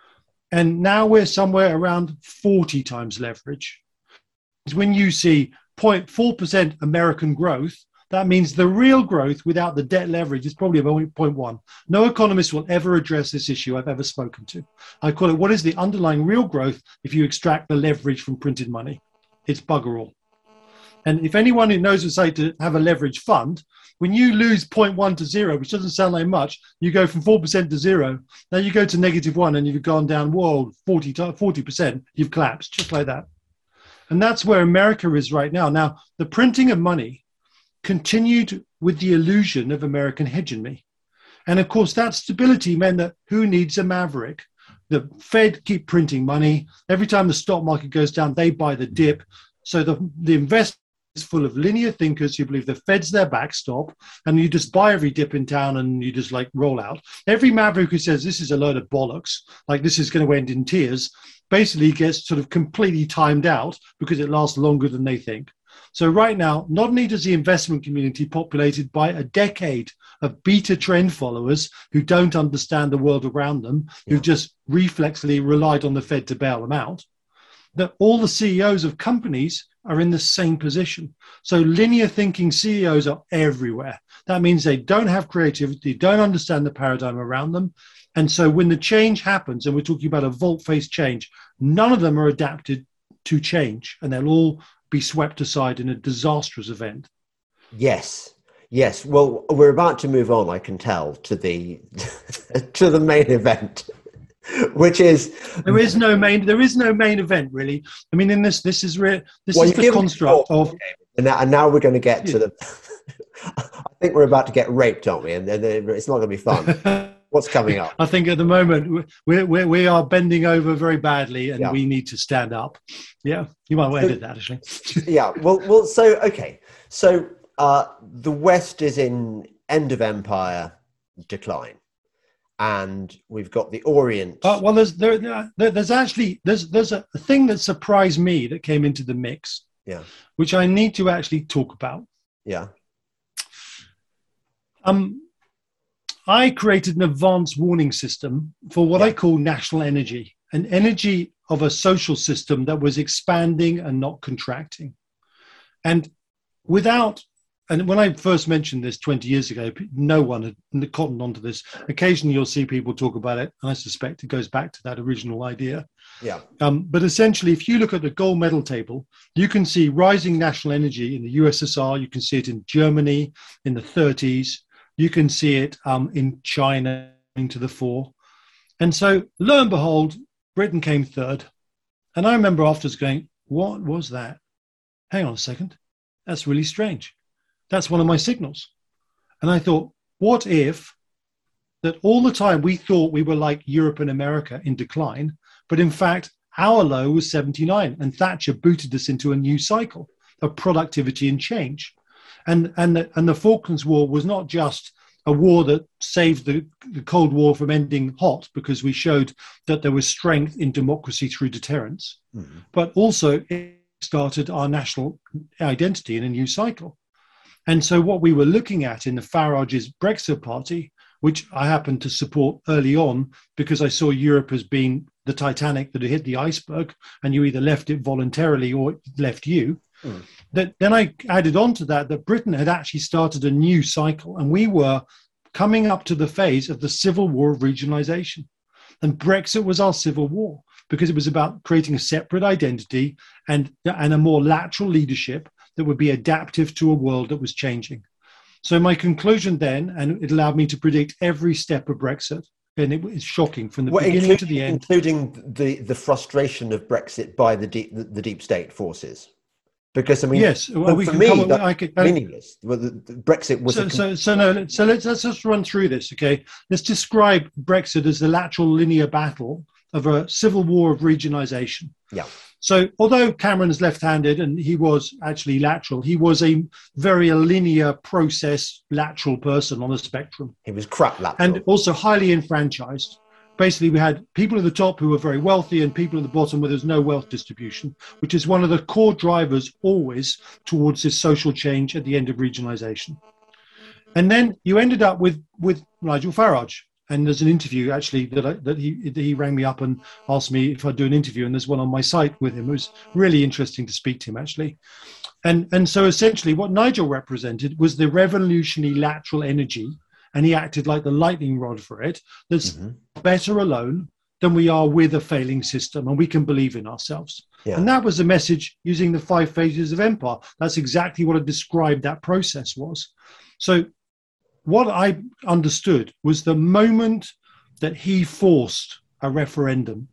S2: And now we're somewhere around forty times leverage. When you see zero point four percent American growth, that means the real growth without the debt leverage is probably about zero point one. No economist will ever address this issue I've ever spoken to. I call it, what is the underlying real growth if you extract the leverage from printed money? It's bugger all. And if anyone who knows what's like to have a leverage fund, when you lose zero point one to zero, which doesn't sound like much, you go from four percent to zero. Now you go to negative one and you've gone down, whoa, forty, forty percent, you've collapsed, just like that. And that's where America is right now. Now, the printing of money continued with the illusion of American hegemony. And of course, that stability meant that who needs a maverick? The Fed keep printing money. Every time the stock market goes down, they buy the dip. So the, the investment is full of linear thinkers who believe the Fed's their backstop, and you just buy every dip in town and you just like roll out. Every maverick who says this is a load of bollocks, like this is going to end in tears, basically gets sort of completely timed out because it lasts longer than they think. So right now, not only does the investment community populated by a decade of beta trend followers who don't understand the world around them, yeah. who just reflexively relied on the Fed to bail them out, that all the C E Os of companies are in the same position. So linear thinking C E Os are everywhere. That means they don't have creativity, don't understand the paradigm around them. And so when the change happens, and we're talking about a volte-face change, none of them are adapted to change, and they'll all be swept aside in a disastrous event.
S1: Yes, yes. Well, we're about to move on, I can tell, to the to the main event, which is
S2: there is no main there is no main event really. I mean, in this this is re- this
S1: well,
S2: is the construct of,
S1: and now, and now we're going to get yeah. to the. I think we're about to get raped, aren't we? And then it's not going to be fun. What's coming up?
S2: I think at the moment we we we are bending over very badly, and
S1: yeah.
S2: we need to stand up. Yeah, you might want to edit that actually.
S1: yeah. Well, well. So okay. So uh, the West is in end of empire decline, and we've got the Orient.
S2: Uh, well, there's there, there there's actually there's there's a thing that surprised me that came into the mix.
S1: Yeah.
S2: Which I need to actually talk about.
S1: Yeah.
S2: Um. I created an advanced warning system for what
S1: yeah.
S2: I call national energy, an energy of a social system that was expanding and not contracting. And without, and when I first mentioned this twenty years ago, no one had cottoned onto this. Occasionally you'll see people talk about it, and I suspect it goes back to that original idea.
S1: Yeah.
S2: Um, but essentially, if you look at the gold medal table, you can see rising national energy in the U S S R, you can see it in Germany in the thirties, you can see it um, in China into the fore. And so, lo and behold, Britain came third. And I remember afterwards going, what was that? Hang on a second. That's really strange. That's one of my signals. And I thought, what if that all the time we thought we were like Europe and America in decline, but in fact, our low was seventy-nine, and Thatcher booted us into a new cycle of productivity and change. And, and, the, and the Falklands War was not just a war that saved the, the Cold War from ending hot because we showed that there was strength in democracy through deterrence, mm-hmm. but also it started our national identity in a new cycle. And so what we were looking at in the Farage's Brexit party, which I happened to support early on because I saw Europe as being the Titanic that had hit the iceberg, and you either left it voluntarily or it left you. Mm. That then I added on to that that Britain had actually started a new cycle, and we were coming up to the phase of the civil war of regionalization. And Brexit was our civil war because it was about creating a separate identity and, and a more lateral leadership that would be adaptive to a world that was changing. So my conclusion then, and it allowed me to predict every step of Brexit, and it was shocking from the
S1: well,
S2: beginning to the end.
S1: Including the, the frustration of Brexit by the deep, the, the deep state forces. Because, I mean,
S2: yes, well, we
S1: for
S2: can
S1: me,
S2: come,
S1: that's
S2: I could, I,
S1: meaningless. Well, the, the Brexit was...
S2: So,
S1: a...
S2: so, so, no, so let's, let's just run through this, okay? Let's describe Brexit as the lateral linear battle of a civil war of regionalisation.
S1: Yeah.
S2: So although Cameron's left-handed and he was actually lateral, he was a very linear process lateral person on the spectrum.
S1: He was crap lateral.
S2: And also highly enfranchised. Basically, we had people at the top who were very wealthy and people at the bottom where there's no wealth distribution, which is one of the core drivers always towards this social change at the end of regionalisation. And then you ended up with, with Nigel Farage. And there's an interview actually that I, that he that he rang me up and asked me if I'd do an interview, and there's one on my site with him. It was really interesting to speak to him actually, and and so essentially what Nigel represented was the revolutionary lateral energy, and he acted like the lightning rod for it. That's mm-hmm. better alone than we are with a failing system, and we can believe in ourselves. Yeah. And that was the message using the five phases of empire. That's exactly what I described that process was. So what I understood was the moment that he forced a referendum,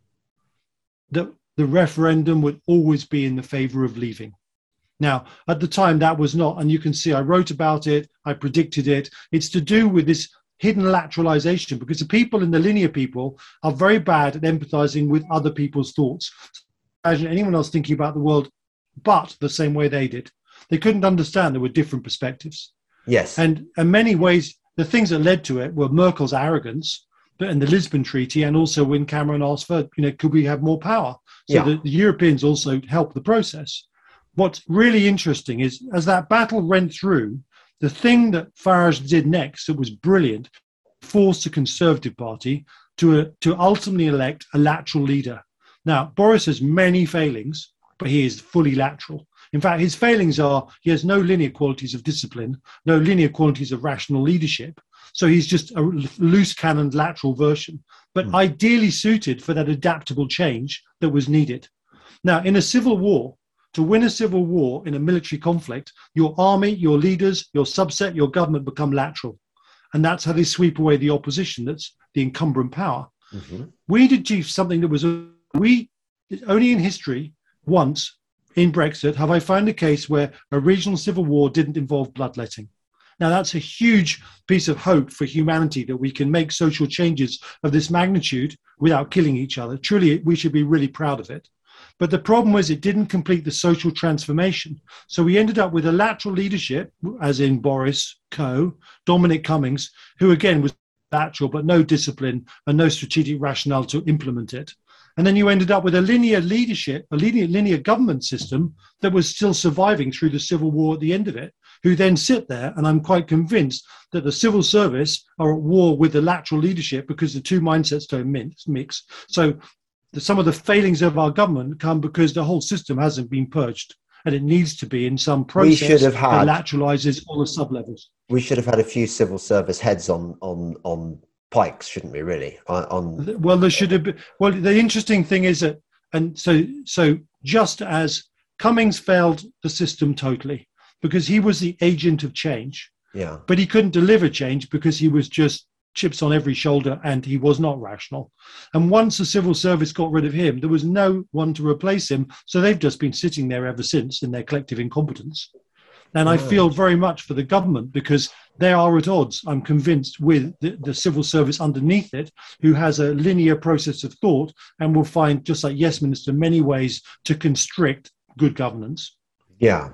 S2: that the referendum would always be in the favor of leaving. Now, at the time, that was not, and you can see I wrote about it, I predicted it. It's to do with this hidden lateralization, because the people in the linear people are very bad at empathizing with other people's thoughts. Imagine anyone else thinking about the world but the same way they did. They couldn't understand there were different perspectives.
S1: Yes.
S2: And in many ways, the things that led to it were Merkel's arrogance and the Lisbon Treaty, and also when Cameron asked for, you know, could we have more power? So yeah. the, the Europeans also helped the process. What's really interesting is as that battle went through, the thing that Farage did next that was brilliant, forced the Conservative Party to, uh, to ultimately elect a lateral leader. Now, Boris has many failings, but he is fully lateral. In fact, his failings are he has no linear qualities of discipline, no linear qualities of rational leadership. So he's just a loose cannon lateral version, but mm. ideally suited for that adaptable change that was needed. Now, in a civil war, to win a civil war in a military conflict, your army, your leaders, your subset, your government become lateral. And that's how they sweep away the opposition, that's the incumbent power. Mm-hmm. We did achieve something that was, we only in history, once, in Brexit, have I found a case where a regional civil war didn't involve bloodletting. Now, that's a huge piece of hope for humanity that we can make social changes of this magnitude without killing each other. Truly, we should be really proud of it. But the problem was it didn't complete the social transformation. So we ended up with a lateral leadership, as in Boris, Co, Dominic Cummings, who again was lateral, but no discipline and no strategic rationale to implement it. And then you ended up with a linear leadership, a linear, linear government system that was still surviving through the civil war at the end of it, who then sit there, and I'm quite convinced that the civil service are at war with the lateral leadership because the two mindsets don't mix. So the, some of the failings of our government come because the whole system hasn't been purged, and it needs to be in some process
S1: we should have had,
S2: that lateralizes all the sub-levels.
S1: We should have had a few civil service heads on on on pikes, shouldn't we, really? On, on
S2: well, there should have been. Well, the interesting thing is that, and so so just as Cummings failed the system totally because he was the agent of change,
S1: yeah,
S2: but he couldn't deliver change because he was just chips on every shoulder and he was not rational. And once the civil service got rid of him, there was no one to replace him. So they've just been sitting there ever since in their collective incompetence. And I feel very much for the government because they are at odds, I'm convinced, with the, the civil service underneath it, who has a linear process of thought and will find, just like Yes Minister, many ways to constrict good governance.
S1: Yeah,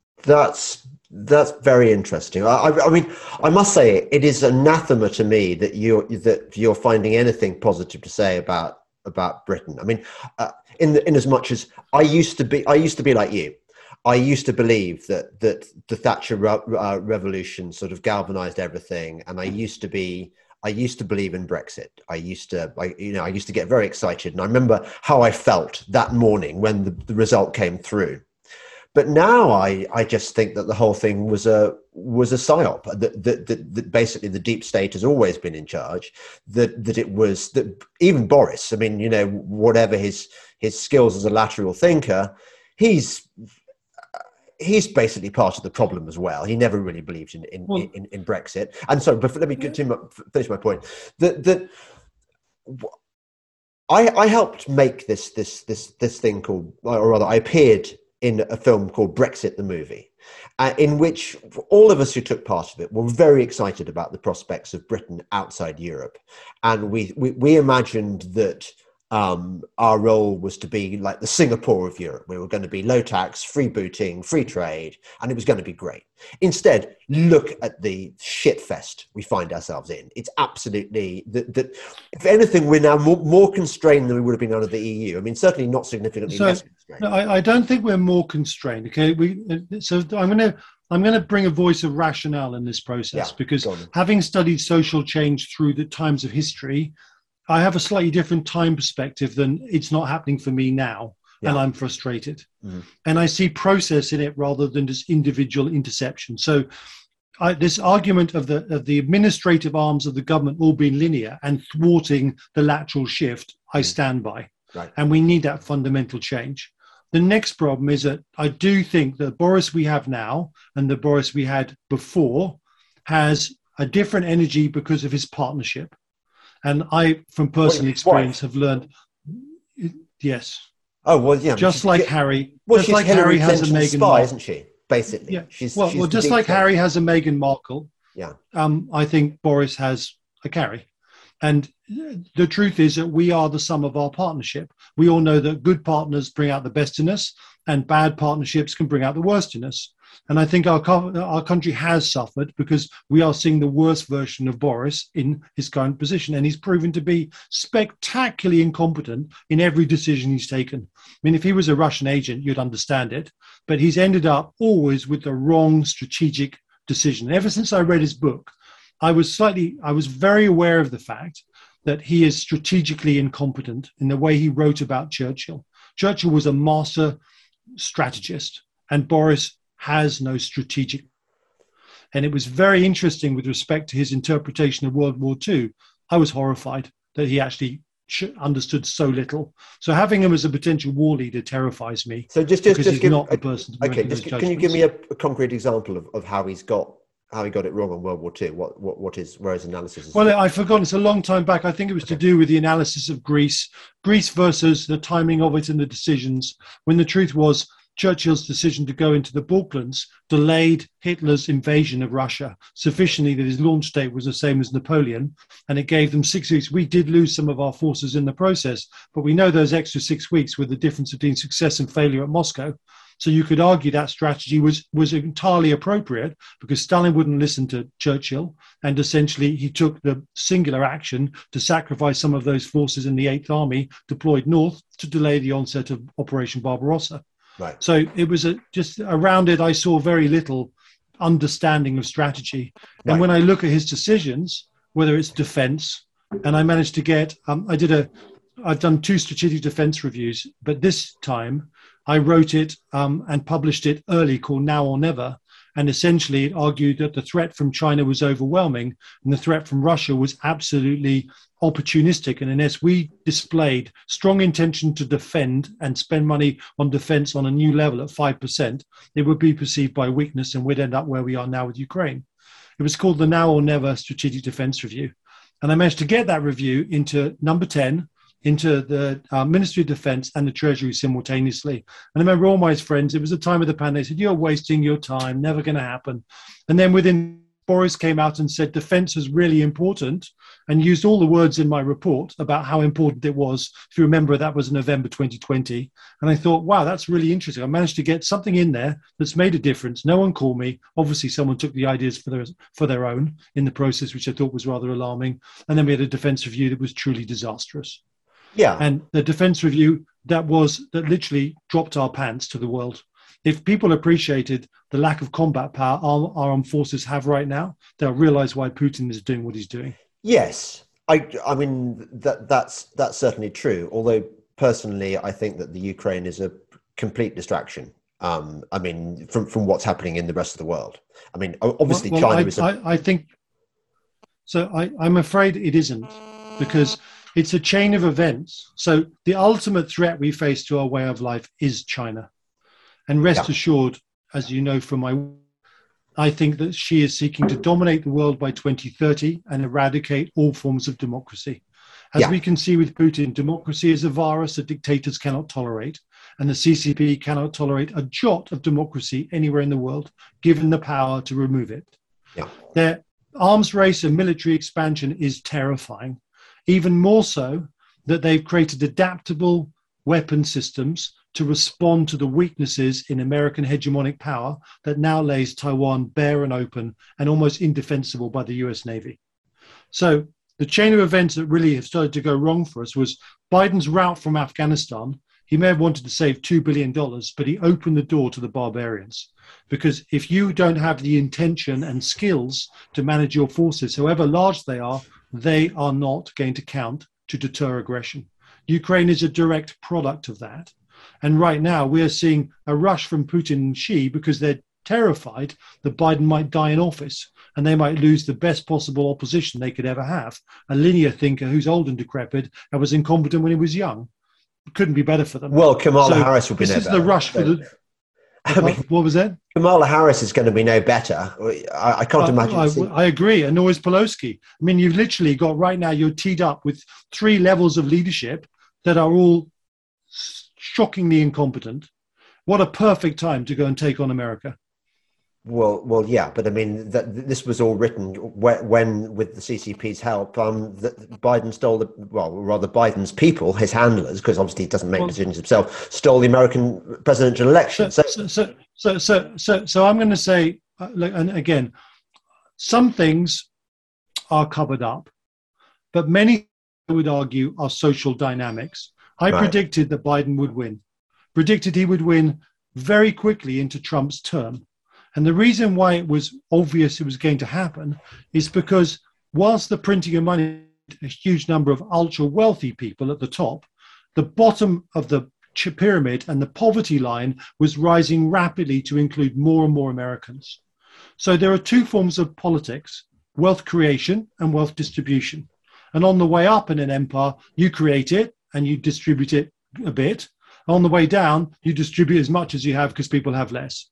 S1: that's that's very interesting. I, I, I mean, I must say, it is anathema to me that you're that you're finding anything positive to say about about Britain. I mean, uh, in the, in as much as I used to be, I used to be like you. I used to believe that that the Thatcher re- uh, revolution sort of galvanized everything, and I used to be I used to believe in Brexit. I used to, I, you know, I used to get very excited, and I remember how I felt that morning when the, the result came through. But now I, I just think that the whole thing was a was a psyop. That, that, that, that basically the deep state has always been in charge. That that it was that even Boris. I mean, you know, whatever his his skills as a lateral thinker, he's. he's basically part of the problem as well. He never really believed in in,
S2: Well,
S1: in, in Brexit. And so, but let me continue, finish my point. That that I I helped make this this this this thing called, or rather, I appeared in a film called Brexit the Movie, uh, in which all of us who took part of it were very excited about the prospects of Britain outside Europe, and we we, we imagined that. Um, our role was to be like the Singapore of Europe. We were going to be low tax, free booting, free trade, and it was going to be great. Instead, look at the shitfest we find ourselves in. It's absolutely that. that if anything, we're now more, more constrained than we would have been under the E U. I mean, certainly not significantly
S2: so,
S1: less constrained.
S2: No, I, I don't think we're more constrained. Okay, we. So I'm going to. I'm going to bring a voice of rationale in this process, yeah, because having studied social change through the times of history, I have a slightly different time perspective than it's not happening for me now, yeah. and I'm frustrated. Mm-hmm. And I see process in it rather than just individual interception. So I, this argument of the of the administrative arms of the government all being linear and thwarting the lateral shift, mm-hmm. I stand by.
S1: Right.
S2: And we need that fundamental change. The next problem is that I do think the Boris we have now and the Boris we had before has a different energy because of his partnership. And I, from personal experience, have learned, yes.
S1: Oh, well, yeah.
S2: Just like she, Harry.
S1: Well,
S2: just
S1: she's
S2: like
S1: Hillary
S2: Harry has a Meghan
S1: spy,
S2: Markle.
S1: Isn't she? Basically.
S2: Yeah.
S1: She's,
S2: well,
S1: she's
S2: well just like Harry has a Meghan Markle,
S1: yeah.
S2: um, I think Boris has a Carrie. And the truth is that we are the sum of our partnership. We all know that good partners bring out the best in us and bad partnerships can bring out the worst in us. And I think our, our country has suffered because we are seeing the worst version of Boris in his current position. And he's proven to be spectacularly incompetent in every decision he's taken. I mean, if he was a Russian agent, you'd understand it. But he's ended up always with the wrong strategic decision. And ever since I read his book, I was slightly, I was very aware of the fact that he is strategically incompetent in the way he wrote about Churchill. Churchill was a master strategist, and Boris has no strategic. And it was very interesting with respect to his interpretation of World War Two. I was horrified that he actually understood so little. So having him as a potential war leader terrifies me.
S1: So just, just,
S2: because
S1: just
S2: he's
S1: give,
S2: not the person to
S1: okay. Just, can you give me a, a concrete example of, of how he's got how he got it wrong on World War Two? What what what is where his analysis is?
S2: Well, I've forgotten. It's a long time back. I think it was okay. to do with the analysis of Greece, Greece versus the timing of it and the decisions. When the truth was, Churchill's decision to go into the Falklands delayed Hitler's invasion of Russia sufficiently that his launch date was the same as Napoleon, and it gave them six weeks. We did lose some of our forces in the process, but we know those extra six weeks were the difference between success and failure at Moscow. So you could argue that strategy was, was entirely appropriate because Stalin wouldn't listen to Churchill, and essentially he took the singular action to sacrifice some of those forces in the Eighth Army deployed north to delay the onset of Operation Barbarossa.
S1: Right.
S2: So it was a, just around it, I saw very little understanding of strategy. Right. And when I look at his decisions, whether it's defense, and I managed to get, um, I did a, I've done two strategic defense reviews, but this time I wrote it um, and published it early called Now or Never. And essentially it argued that the threat from China was overwhelming and the threat from Russia was absolutely opportunistic. And unless we displayed strong intention to defend and spend money on defense on a new level at five percent, it would be perceived by weakness and we'd end up where we are now with Ukraine. It was called the Now or Never Strategic Defense Review. And I managed to get that review into number ten, into the uh, Ministry of Defense and the Treasury simultaneously. And I remember all my friends, it was the time of the pandemic, they said, you're wasting your time, never going to happen. And then within, Boris came out and said, defense is really important, and used all the words in my report about how important it was. If you remember, that was November twenty twenty. And I thought, wow, that's really interesting. I managed to get something in there that's made a difference. No one called me. Obviously, someone took the ideas for their, for their own in the process, which I thought was rather alarming. And then we had a defense review that was truly disastrous.
S1: Yeah.
S2: And the defense review that was that literally dropped our pants to the world. If people appreciated the lack of combat power our, our armed forces have right now, they'll realize why Putin is doing what he's doing.
S1: Yes. I, I mean, that that's that's certainly true. Although personally, I think that the Ukraine is a complete distraction. Um, I mean, from, from what's happening in the rest of the world. I mean, obviously
S2: well, well,
S1: China
S2: I,
S1: is... A...
S2: I, I think... So I, I'm afraid it isn't, because it's a chain of events. So the ultimate threat we face to our way of life is China. And rest
S1: yeah.
S2: assured, as you know from my, I think that she is seeking to dominate the world by twenty thirty and eradicate all forms of democracy. As yeah. we can see with Putin, democracy is a virus that dictators cannot tolerate, and the C C P cannot tolerate a jot of democracy anywhere in the world, given the power to remove it.
S1: Yeah.
S2: Their arms race and military expansion is terrifying, even more so that they've created adaptable weapon systems to respond to the weaknesses in American hegemonic power that now lays Taiwan bare and open and almost indefensible by the U S Navy. So the chain of events that really have started to go wrong for us was Biden's route from Afghanistan. He may have wanted to save two billion dollars, but he opened the door to the barbarians. Because if you don't have the intention and skills to manage your forces, however large they are, they are not going to count to deter aggression. Ukraine is a direct product of that. And right now we are seeing a rush from Putin and Xi because they're terrified that Biden might die in office and they might lose the best possible opposition they could ever have. A linear thinker who's old and decrepit and was incompetent when he was young. Couldn't be better for them.
S1: Well, Kamala
S2: so
S1: Harris will be no better.
S2: This is the rush for the... I mean, what was that?
S1: Kamala Harris is going to be no better. I, I can't
S2: uh,
S1: imagine.
S2: I, I agree, and nor is Pelosi. I mean, you've literally got right now, you're teed up with three levels of leadership that are all shockingly incompetent. What a perfect time to go and take on America.
S1: Well, well, yeah, but I mean, that, this was all written when, when with the C C P's help, um, that Biden stole the, well, rather Biden's people, his handlers, because obviously he doesn't make well, decisions himself, stole the American presidential election.
S2: So, so, so, so, so, so, so I'm going to say, uh, and again, some things are covered up, but many, I would argue, are social dynamics. I right. predicted that Biden would win, predicted he would win very quickly into Trump's term. And the reason why it was obvious it was going to happen is because whilst the printing of money, a huge number of ultra wealthy people at the top, the bottom of the pyramid and the poverty line was rising rapidly to include more and more Americans. So there are two forms of politics, wealth creation and wealth distribution. And on the way up in an empire, you create it and you distribute it a bit. On the way down, you distribute as much as you have because people have less.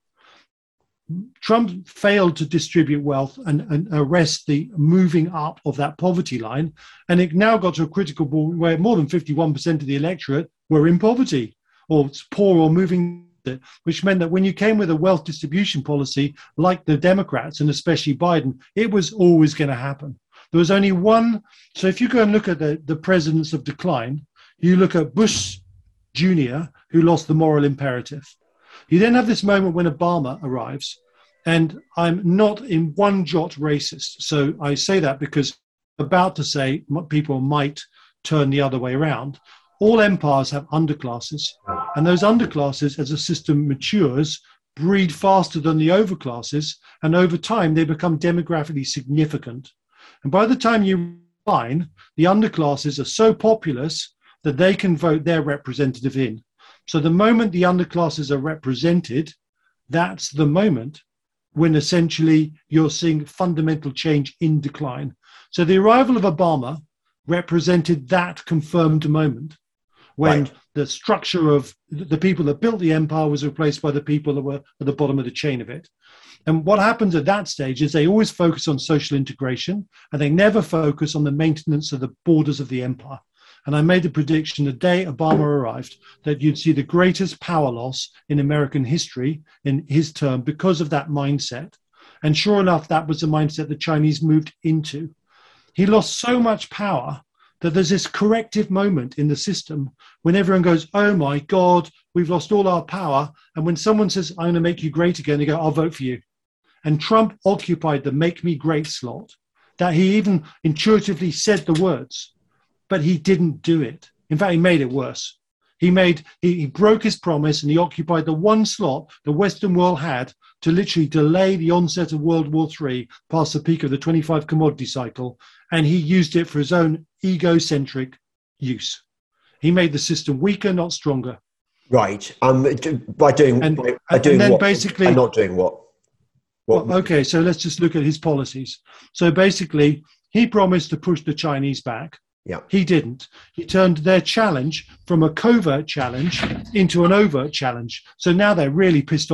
S2: Trump failed to distribute wealth and, and arrest the moving up of that poverty line. And it now got to a critical point where more than fifty-one percent of the electorate were in poverty or poor or moving, which meant that when you came with a wealth distribution policy like the Democrats and especially Biden, it was always going to happen. There was only one. So if you go and look at the, the presidents of decline, you look at Bush Junior, who lost the moral imperative. You then have this moment when Obama arrives, and I'm not in one jot racist. So I say that because I'm about to say people might turn the other way around. All empires have underclasses, and those underclasses, as a system matures, breed faster than the overclasses, and over time they become demographically significant. And by the time you line, the underclasses are so populous that they can vote their representative in. So the moment the underclasses are represented, that's the moment when essentially you're seeing fundamental change in decline. So the arrival of Obama represented that confirmed moment when right. the structure of the people that built the empire was replaced by the people that were at the bottom of the chain of it. And what happens at that stage is they always focus on social integration and they never focus on the maintenance of the borders of the empire. And I made the prediction the day Obama arrived that you'd see the greatest power loss in American history in his term because of that mindset. And sure enough, that was the mindset the Chinese moved into. He lost so much power that there's this corrective moment in the system when everyone goes, oh my God, we've lost all our power. And when someone says, I'm going to make you great again, they go, I'll vote for you. And Trump occupied the make me great slot, that he even intuitively said the words. But he didn't do it. In fact, he made it worse. He made he, he broke his promise and he occupied the one slot the Western world had to literally delay the onset of World War Three past the peak of the twenty-five commodity cycle, and he used it for his own egocentric use. He made the system weaker, not stronger.
S1: Right. Um, by doing
S2: and,
S1: by, by doing
S2: and then
S1: what?
S2: basically
S1: I'm not doing what. what
S2: well, okay, so let's just look at his policies. So basically, he promised to push the Chinese back.
S1: Yeah.
S2: He didn't. He turned their challenge from a covert challenge into an overt challenge. So now they're really pissed off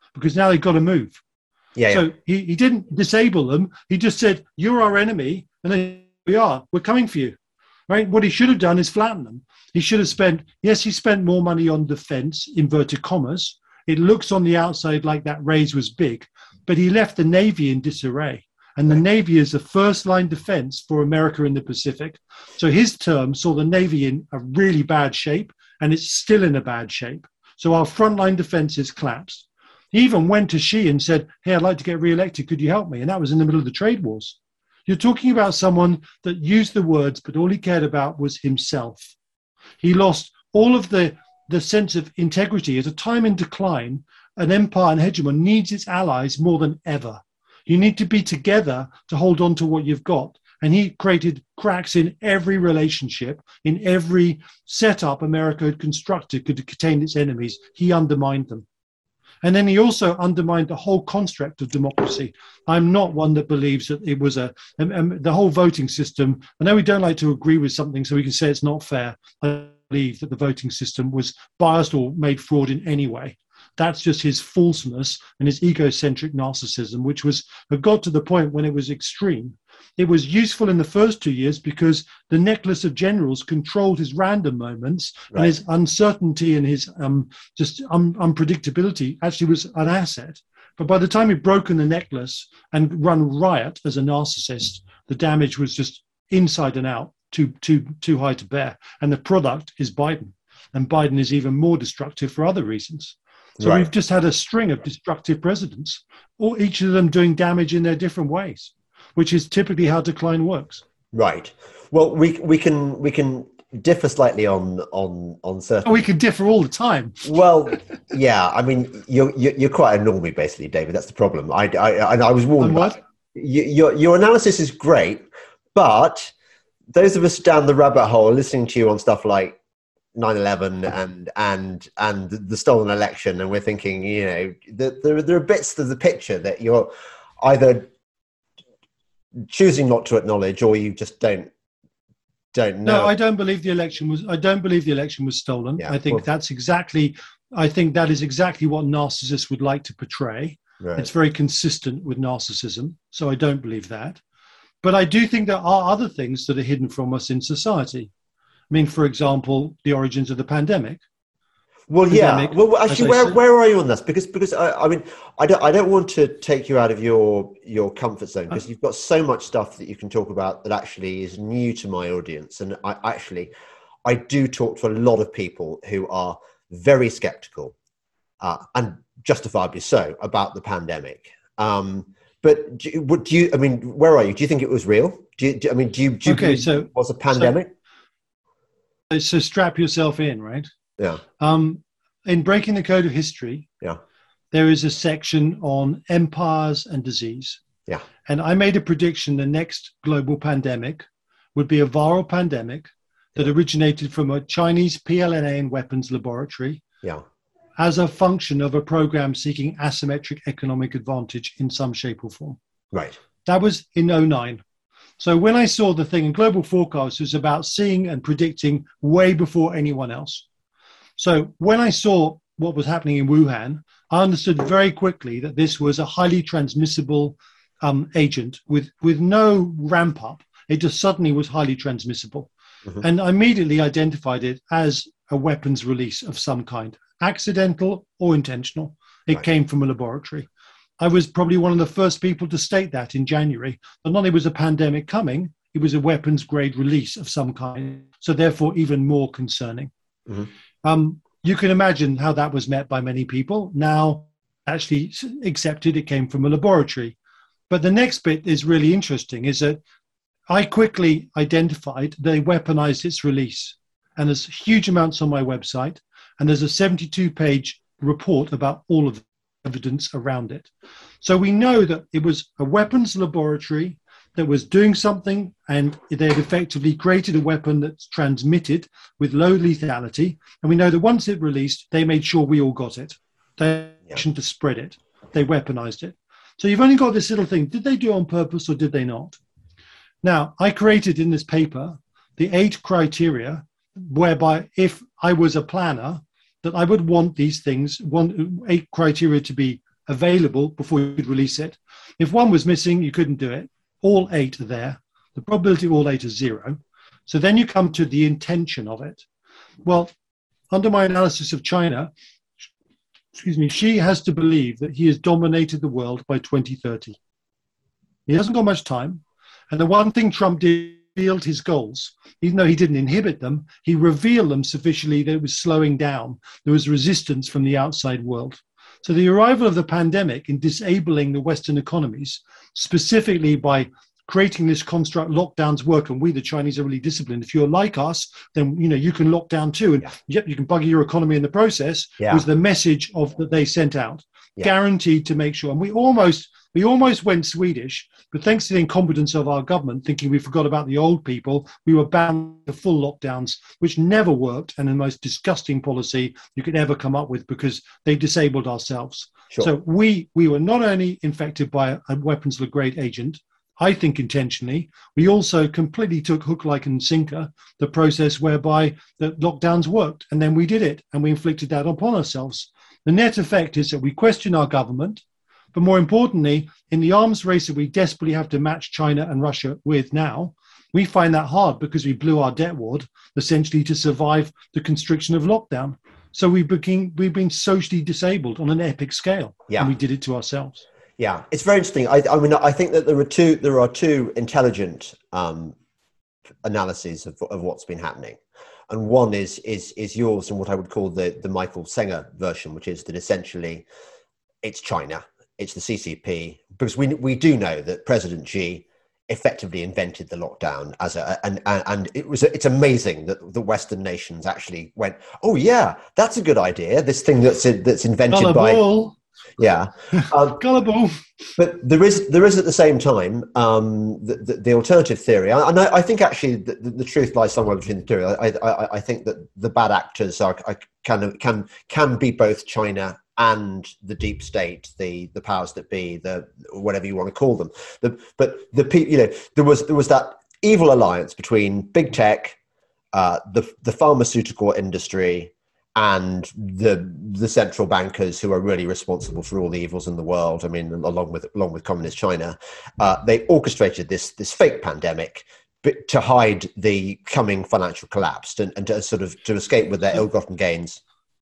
S2: because now they've got to move.
S1: Yeah,
S2: so
S1: yeah.
S2: He, he didn't disable them. He just said, you're our enemy, and then we are. We're coming for you. Right? What he should have done is flatten them. He should have spent, yes, he spent more money on defense, inverted commas. It looks on the outside like that raise was big, but he left the Navy in disarray. And the Navy is the first line defense for America in the Pacific. So his term saw the Navy in a really bad shape, and it's still in a bad shape. So our frontline defenses collapsed. He even went to Xi and said, hey, I'd like to get reelected. Could you help me? And that was in the middle of the trade wars. You're talking about someone that used the words, but all he cared about was himself. He lost all of the, the sense of integrity. At a time in decline, an empire and hegemon needs its allies more than ever. You need to be together to hold on to what you've got. And he created cracks in every relationship, in every setup America had constructed to contain its enemies. He undermined them. And then he also undermined the whole construct of democracy. I'm not one that believes that it was a, um, um, the whole voting system. I know we don't like to agree with something so we can say it's not fair. I believe that the voting system was biased or made fraud in any way. That's just his falseness and his egocentric narcissism, which was got to the point when it was extreme. It was useful in the first two years because the necklace of generals controlled his random moments, right. And his uncertainty and his um, just un- unpredictability actually was an asset. But by the time he'd broken the necklace and run riot as a narcissist, the damage was just inside and out, too, too, too high to bear. And the product is Biden. And Biden is even more destructive for other reasons. So right. We've just had a string of destructive presidents, all each of them doing damage in their different ways, which is typically how decline works.
S1: Right. Well, we we can we can differ slightly on on on certain.
S2: Oh, we can differ all the time.
S1: Well, yeah. I mean, you're you're quite a normie, basically, David. That's the problem. I I I was warned.
S2: What?
S1: You, your your analysis is great, but those of us down the rabbit hole listening to you on stuff like nine eleven and and and the stolen election, and we're thinking, you know, that there, there are bits of the picture that you're either choosing not to acknowledge or you just don't don't know.
S2: No, I don't believe the election was I don't believe the election was stolen.
S1: Yeah,
S2: I think
S1: well,
S2: that's exactly I think that is exactly what narcissists would like to portray.
S1: Right.
S2: It's very consistent with narcissism, so I don't believe that. But I do think there are other things that are hidden from us in society. I mean, for example, the origins of the pandemic.
S1: Well,
S2: pandemic,
S1: yeah. Well, actually, where, where are you on this? Because because I, I mean, I don't I don't want to take you out of your your comfort zone because you've got so much stuff that you can talk about that actually is new to my audience, and I actually I do talk to a lot of people who are very skeptical, uh, and justifiably so, about the pandemic. Um, but do you, what do you? I mean, where are you? Do you think it was real? Do you? Do, I mean, do you? Do you
S2: okay, so
S1: it was a pandemic?
S2: So, so strap yourself in, right?
S1: Yeah.
S2: Um, in Breaking the Code of History,
S1: yeah,
S2: there is a section on empires and disease.
S1: Yeah.
S2: And I made a prediction the next global pandemic would be a viral pandemic that yeah. originated from a Chinese P L N A and weapons laboratory.
S1: Yeah.
S2: As a function of a program seeking asymmetric economic advantage in some shape or form.
S1: Right.
S2: That was in oh nine. So when I saw the thing in Global Forecast, it was about seeing and predicting way before anyone else. So when I saw what was happening in Wuhan, I understood very quickly that this was a highly transmissible um, agent with, with no ramp up. It just suddenly was highly transmissible. Mm-hmm. And I immediately identified it as a weapons release of some kind, accidental or intentional. It
S1: right.
S2: came from a laboratory. I was probably one of the first people to state that in January. Not only was a pandemic coming, it was a weapons grade release of some kind. So therefore, even more concerning. Mm-hmm. Um, you can imagine how that was met by many people. Now, actually accepted it came from a laboratory. But the next bit is really interesting, is that I quickly identified they weaponized its release. And there's huge amounts on my website. And there's a seventy-two page report about all of the evidence around it. So we know that it was a weapons laboratory that was doing something, and they had effectively created a weapon that's transmitted with low lethality. And we know that once it released, they made sure we all got it. They actioned to spread it. They weaponized it. So you've only got this little thing. Did they do it on purpose or did they not? Now, I created in this paper the eight criteria whereby if I was a planner, that I would want these things, want eight criteria to be available before you could release it. If one was missing, you couldn't do it. All eight are there. The probability of all eight is zero. So then you come to the intention of it. Well, under my analysis of China, excuse me, Xi has to believe that he has dominated the world by twenty thirty. He hasn't got much time. And the one thing Trump did, revealed his goals. Even though he didn't inhibit them, he revealed them sufficiently that it was slowing down. There was resistance from the outside world. So the arrival of the pandemic in disabling the Western economies, specifically by creating this construct, lockdowns work, and we, the Chinese, are really disciplined. If you're like us, then you know you can lock down too, and yeah. yep, you can bugger your economy in the process. Yeah. Was the message of that they sent out, yeah. guaranteed to make sure. And we almost we almost went Swedish, but thanks to the incompetence of our government, thinking we forgot about the old people, we were bound to full lockdowns, which never worked, and the most disgusting policy you could ever come up with because they disabled ourselves. Sure. So we we were not only infected by a weapons of grade agent, I think intentionally, we also completely took hook, line, and sinker the process whereby the lockdowns worked, and then we did it, and we inflicted that upon ourselves. The net effect is that we question our government, but more importantly, in the arms race that we desperately have to match China and Russia with now, we find that hard because we blew our debt wad essentially to survive the constriction of lockdown. So we became, we've been socially disabled on an epic scale, yeah. and we did it to ourselves.
S1: Yeah, it's very interesting. I, I mean, I think that there are two there are two intelligent um, analyses of, of what's been happening, and one is is is yours and what I would call the the Michael Senger version, which is that essentially it's China, it's the C C P, because we we do know that President Xi effectively invented the lockdown as a and and, and it was it's amazing that the Western nations actually went, oh yeah, that's a good idea. This thing that's that's invented by. Yeah, um,
S2: gullible.
S1: But there is there is at the same time um, the, the, the alternative theory, and I, I think actually the, the, the truth lies somewhere between the two. I, I, I think that the bad actors are, are can can can be both China and the deep state, the the powers that be, the whatever you want to call them. The, but the people, you know, there was there was that evil alliance between big tech, uh, the the pharmaceutical industry, and the the central bankers who are really responsible for all the evils in the world. I mean, along with along with communist China, uh, they orchestrated this this fake pandemic to hide the coming financial collapse and, and to sort of to escape with their ill-gotten gains.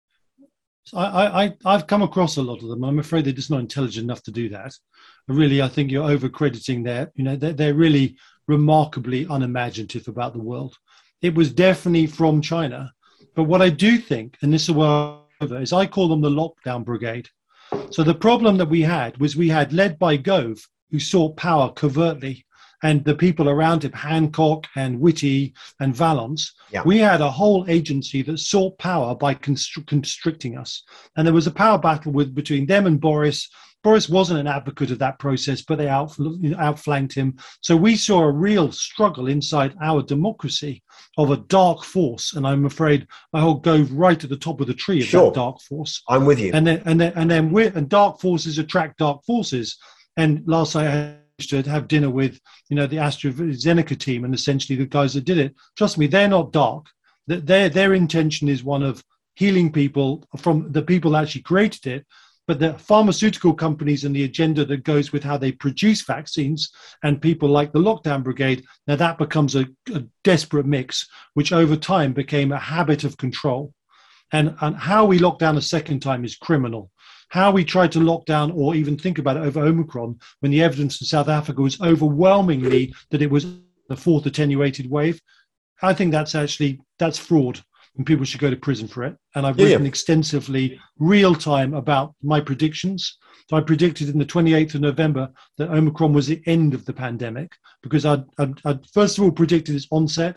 S2: I, I I've come across a lot of them. I'm afraid they're just not intelligent enough to do that. Really, I think you're over-crediting their. You know, they're, they're really remarkably unimaginative about the world. It was definitely from China. But what I do think, and this is where over, is I call them the lockdown brigade. So the problem that we had was we had, led by Gove, who sought power covertly, and the people around him, Hancock and Whitty and Valance, yeah. we had a whole agency that sought power by constri- constricting us. And there was a power battle with between them and Boris. Boris wasn't an advocate of that process, but they out, you know, outflanked him. So we saw a real struggle inside our democracy of a dark force, and I'm afraid I hold Gove right at the top of the tree of sure. that dark force.
S1: I'm with you.
S2: And then, and then, and then, we're, and dark forces attract dark forces. And last night I had to have dinner with, you know, the AstraZeneca team, and essentially the guys that did it. Trust me, they're not dark. Their their intention is one of healing people from the people that actually created it. But the pharmaceutical companies and the agenda that goes with how they produce vaccines and people like the lockdown brigade, now that becomes a, a desperate mix, which over time became a habit of control. And, and how we lock down a second time is criminal. How we tried to lock down or even think about it over Omicron, when the evidence in South Africa was overwhelmingly that it was the fourth attenuated wave, I think that's actually, that's fraud. And people should go to prison for it. And I've written yeah. extensively, real time, about my predictions. So I predicted in the twenty-eighth of November that Omicron was the end of the pandemic, because I'd, I'd, I'd first of all predicted its onset.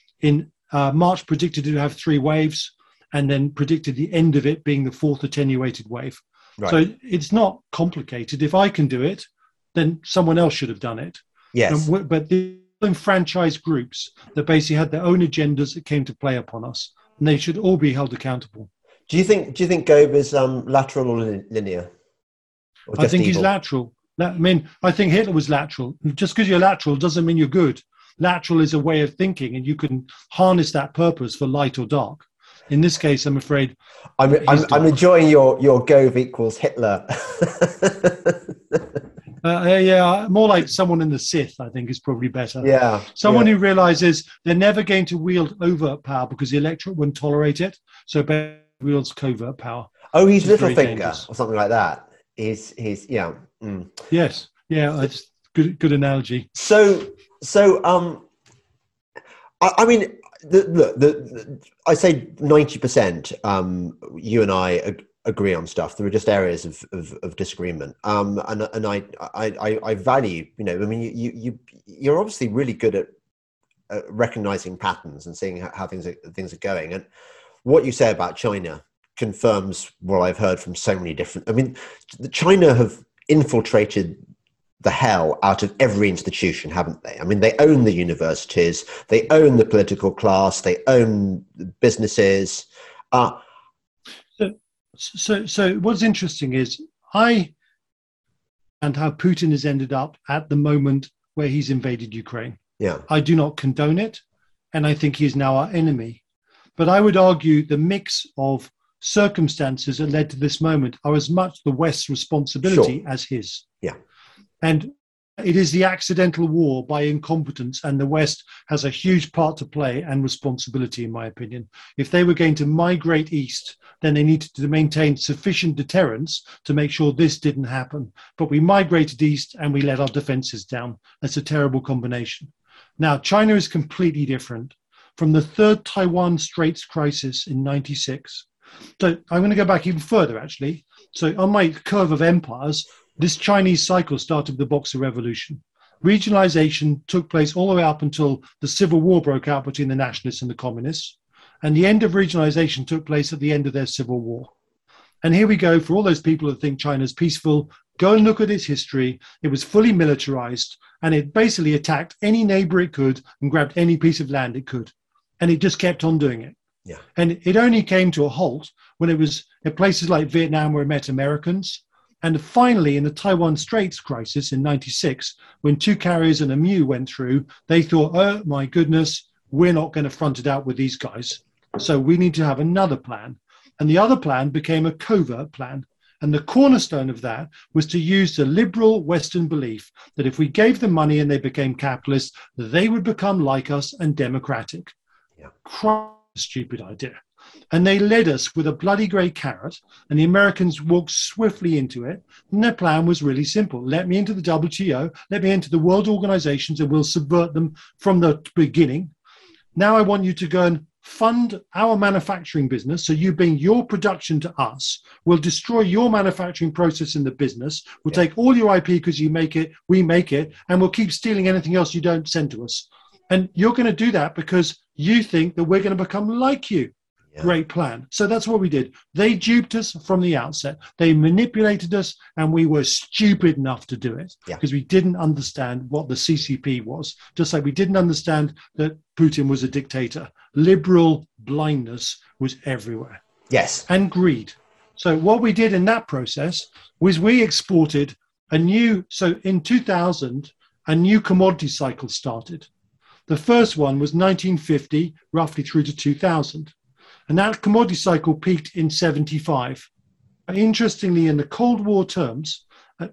S2: In uh, March, predicted it would have three waves, and then predicted the end of it being the fourth attenuated wave. Right. So it's not complicated. If I can do it, then someone else should have done it.
S1: Yes.
S2: And but the enfranchised groups that basically had their own agendas that came to play upon us, and they should all be held accountable.
S1: Do you think? Do you think Gove is um, lateral or linear? Or
S2: I think
S1: evil?
S2: he's lateral. I mean, I think Hitler was lateral. Just because you're lateral doesn't mean you're good. Lateral is a way of thinking, and you can harness that purpose for light or dark. In this case, I'm afraid.
S1: I'm, I'm, I'm enjoying your, your Gove equals Hitler.
S2: Uh, yeah, more like someone in the Sith, I think, is probably better.
S1: Yeah.
S2: Someone
S1: yeah.
S2: who realizes they're never going to wield overt power because the electorate wouldn't tolerate it. So wields covert power.
S1: Oh, he's Littlefinger or something like that. He's, he's yeah. Mm.
S2: Yes. Yeah. It's good, good analogy.
S1: So, so, um, I, I mean, the, the, the, the, I say ninety percent, um, you and I ag- agree on stuff. There are just areas of, of, of disagreement. Um, and, and I, I, I value, you know, I mean, you, you, you're obviously really good at uh, recognizing patterns and seeing how, how things are, things are going. And what you say about China confirms what I've heard from so many different, I mean, China have infiltrated the hell out of every institution, haven't they? I mean, they own the universities, they own the political class, they own businesses. Uh,
S2: so, so, so what's interesting is I and how Putin has ended up at the moment where he's invaded Ukraine.
S1: Yeah,
S2: I do not condone it, and I think he is now our enemy. But I would argue the mix of circumstances that led to this moment are as much the West's responsibility
S1: sure.
S2: as his.
S1: Yeah.
S2: And it is the accidental war by incompetence, and the West has a huge part to play and responsibility, in my opinion. If they were going to migrate east, then they needed to maintain sufficient deterrence to make sure this didn't happen. But we migrated east and we let our defenses down. That's a terrible combination. Now, China is completely different. From the third Taiwan Straits crisis in ninety-six. So I'm going to go back even further, actually. So on my curve of empires, this Chinese cycle started with the Boxer Revolution. Regionalization took place all the way up until the civil war broke out between the nationalists and the communists. And the end of regionalization took place at the end of their civil war. And here we go, for all those people that think China's peaceful, go and look at its history. It was fully militarized, and it basically attacked any neighbor it could and grabbed any piece of land it could. And it just kept on doing it.
S1: Yeah. And
S2: it only came to a halt when it was at places like Vietnam where it met Americans. And finally, in the Taiwan Straits crisis in ninety-six, when two carriers and a M U went through, they thought, oh, my goodness, we're not going to front it out with these guys. So we need to have another plan. And the other plan became a covert plan. And the cornerstone of that was to use the liberal Western belief that if we gave them money and they became capitalists, they would become like us and democratic. Yeah. Stupid idea. And they led us with a bloody grey carrot, and the Americans walked swiftly into it. And their plan was really simple. Let me into the W T O, let me into the world organizations, and we'll subvert them from the beginning. Now I want you to go and fund our manufacturing business. So you bring your production to us. We'll destroy your manufacturing process in the business. We'll yeah. take all your I P because you make it, we make it, and we'll keep stealing anything else you don't send to us. And you're going to do that because you think that we're going to become like you. Yeah. Great plan. So that's what we did. They duped us from the outset. They manipulated us, and we were stupid enough to do it because yeah. we didn't understand what the C C P was. Just like we didn't understand that Putin was a dictator. Liberal blindness was everywhere.
S1: Yes.
S2: And greed. So what we did in that process was we exported a new, so in two thousand, a new commodity cycle started. The first one was nineteen fifty, roughly through to two thousand. And that commodity cycle peaked in seventy-five. Interestingly, in the Cold War terms, uh,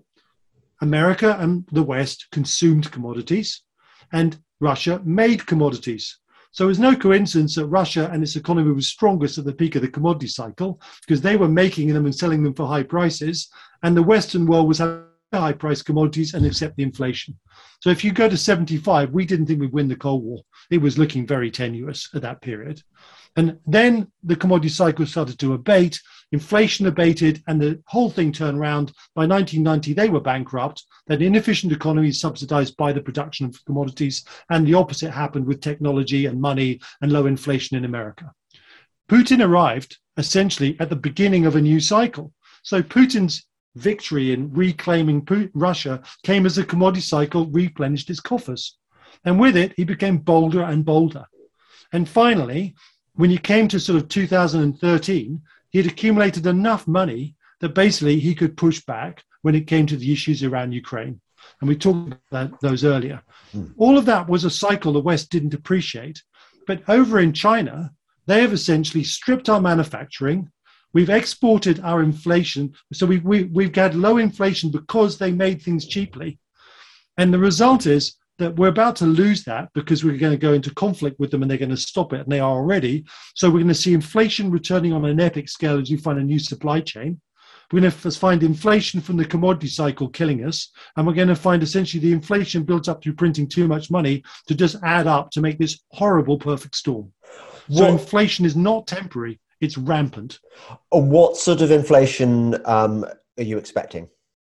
S2: America and the West consumed commodities, and Russia made commodities. So it was no coincidence that Russia and its economy was strongest at the peak of the commodity cycle, because they were making them and selling them for high prices, and the Western world was having high price commodities and accept the inflation. So if you go to seventy-five, we didn't think we'd win the Cold War. It was looking very tenuous at that period. And then the commodity cycle started to abate, inflation abated, and the whole thing turned around. By nineteen ninety, they were bankrupt. Then inefficient economies subsidized by the production of commodities, and the opposite happened with technology and money and low inflation in America. Putin arrived essentially at the beginning of a new cycle. So Putin's victory in reclaiming Putin, Russia came as the commodity cycle replenished its coffers. And with it, he became bolder and bolder. And finally, when he came to sort of two thousand thirteen, he had accumulated enough money that basically he could push back when it came to the issues around Ukraine. And we talked about those earlier. Mm. All of that was a cycle the West didn't appreciate. But over in China, They have essentially stripped our manufacturing. We've exported our inflation. So we've, we, we've got low inflation because they made things cheaply. And the result is that we're about to lose that because we're going to go into conflict with them and they're going to stop it. And they are already. So we're going to see inflation returning on an epic scale as you find a new supply chain. We're going to find inflation from the commodity cycle killing us. And we're going to find essentially the inflation built up through printing too much money to just add up to make this horrible perfect storm. So what, inflation is not temporary, it's rampant.
S1: What sort of inflation um, are you expecting?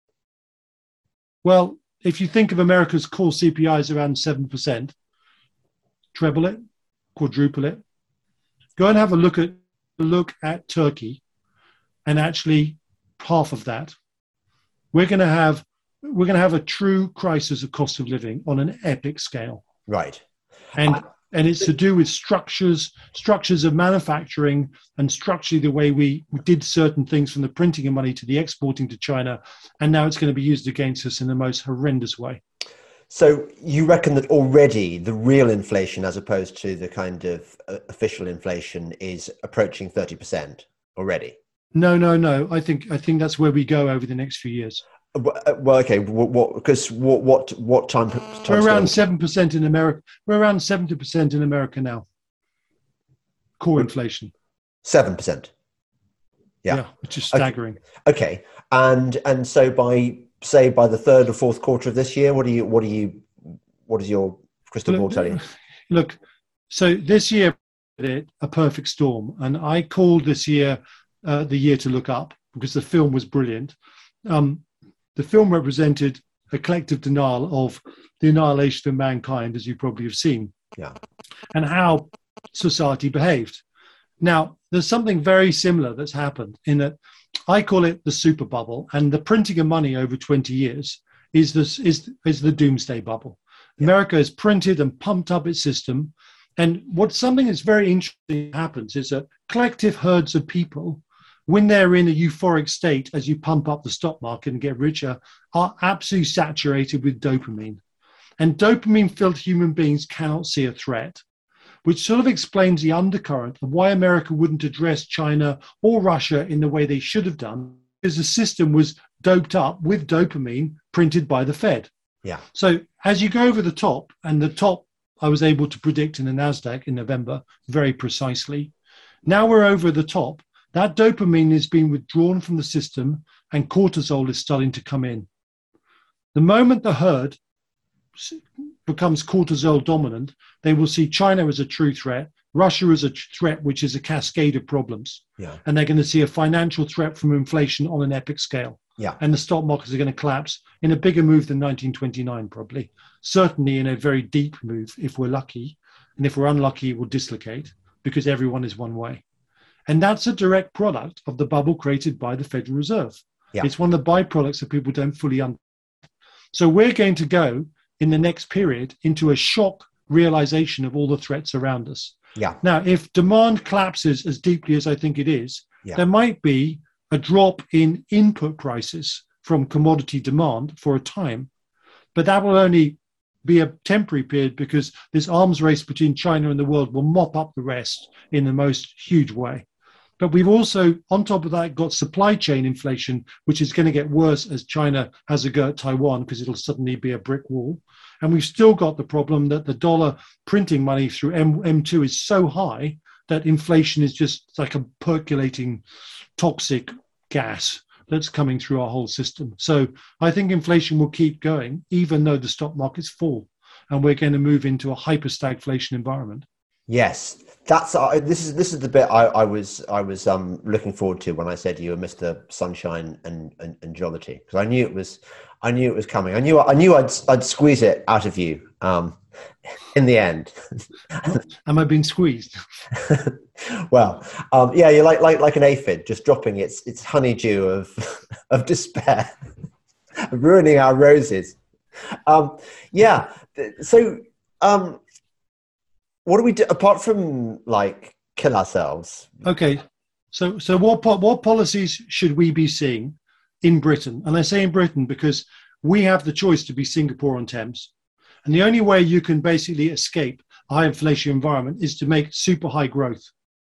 S2: Well, if you think of America's core C P I as around seven percent, treble it, quadruple it. Go and have a look at look at Turkey and actually half of that. We're going to have we're going to have a true crisis of cost of living on an epic scale.
S1: Right.
S2: And
S1: I-
S2: And it's to do with structures, structures of manufacturing, and structurally the way we, we did certain things, from the printing of money to the exporting to China. And now it's going to be used against us in the most horrendous way.
S1: So you reckon that already the real inflation, as opposed to the kind of uh, official inflation, is approaching thirty percent already?
S2: No, no, no. I think I think that's where we go over the next few years.
S1: Well, okay. What? Because what? What? What time? time
S2: We're around seven percent in America. We're around seventy percent in America now. Core inflation.
S1: Seven percent. Yeah.
S2: Yeah, which is staggering.
S1: Okay. okay. And and so by say by the third or fourth quarter of this year, what do you? What do you? What does your crystal ball
S2: look,
S1: tell you?
S2: Look, so this year, a perfect storm, and I called this year uh, the year to look up because the film was brilliant. Um, The film represented a collective denial of the annihilation of mankind, as you probably have seen,
S1: yeah,
S2: and how society behaved. Now, there's something very similar that's happened in that I call it the super bubble, and the printing of money over twenty years is this is is the doomsday bubble. Yeah. America has printed and pumped up its system, and what something that's very interesting happens is that collective herds of people, when they're in a euphoric state as you pump up the stock market and get richer, are absolutely saturated with dopamine. And dopamine-filled human beings cannot see a threat, which sort of explains the undercurrent of why America wouldn't address China or Russia in the way they should have done, because the system was doped up with dopamine printed by the Fed.
S1: Yeah.
S2: So as you go over the top, and the top I was able to predict in the NASDAQ in November very precisely, now we're over the top. That dopamine is being withdrawn from the system and cortisol is starting to come in. The moment the herd becomes cortisol dominant, they will see China as a true threat, Russia as a threat, which is a cascade of problems.
S1: Yeah.
S2: And they're going to see a financial threat from inflation on an epic scale.
S1: Yeah.
S2: And the stock markets are going to collapse in a bigger move than nineteen twenty-nine, probably. Certainly in a very deep move, if we're lucky. And if we're unlucky, it will dislocate because everyone is one way. And that's a direct product of the bubble created by the Federal Reserve.
S1: Yeah.
S2: It's one of the byproducts that people don't fully understand. So we're going to go in the next period into a shock realization of all the threats around us.
S1: Yeah.
S2: Now, if demand collapses as deeply as I think it is,
S1: yeah.
S2: there might be a drop in input prices from commodity demand for a time, but that will only be a temporary period because this arms race between China and the world will mop up the rest in the most huge way. But we've also, on top of that, got supply chain inflation, which is going to get worse as China has a go at Taiwan because it'll suddenly be a brick wall. And we've still got the problem that the dollar printing money through M- M2 is so high that inflation is just like a percolating toxic gas that's coming through our whole system. So I think inflation will keep going, even though the stock markets fall. And we're going to move into a hyper-stagflation environment.
S1: Yes, that's uh, this is this is the bit I, I was I was um looking forward to when I said you were Mister Sunshine and and, and Jollity, because I knew it was I knew it was coming. I knew I knew I'd I'd squeeze it out of you um in the end.
S2: Am I being squeezed?
S1: Well, um, yeah, you're like like like an aphid just dropping its its honeydew of of despair, ruining our roses. Um, yeah, so. Um, What do we do apart from like kill ourselves?
S2: Okay, so so what po- what policies should we be seeing in Britain? And I say in Britain because we have the choice to be Singapore on Thames, and the only way you can basically escape a high inflation environment is to make super high growth.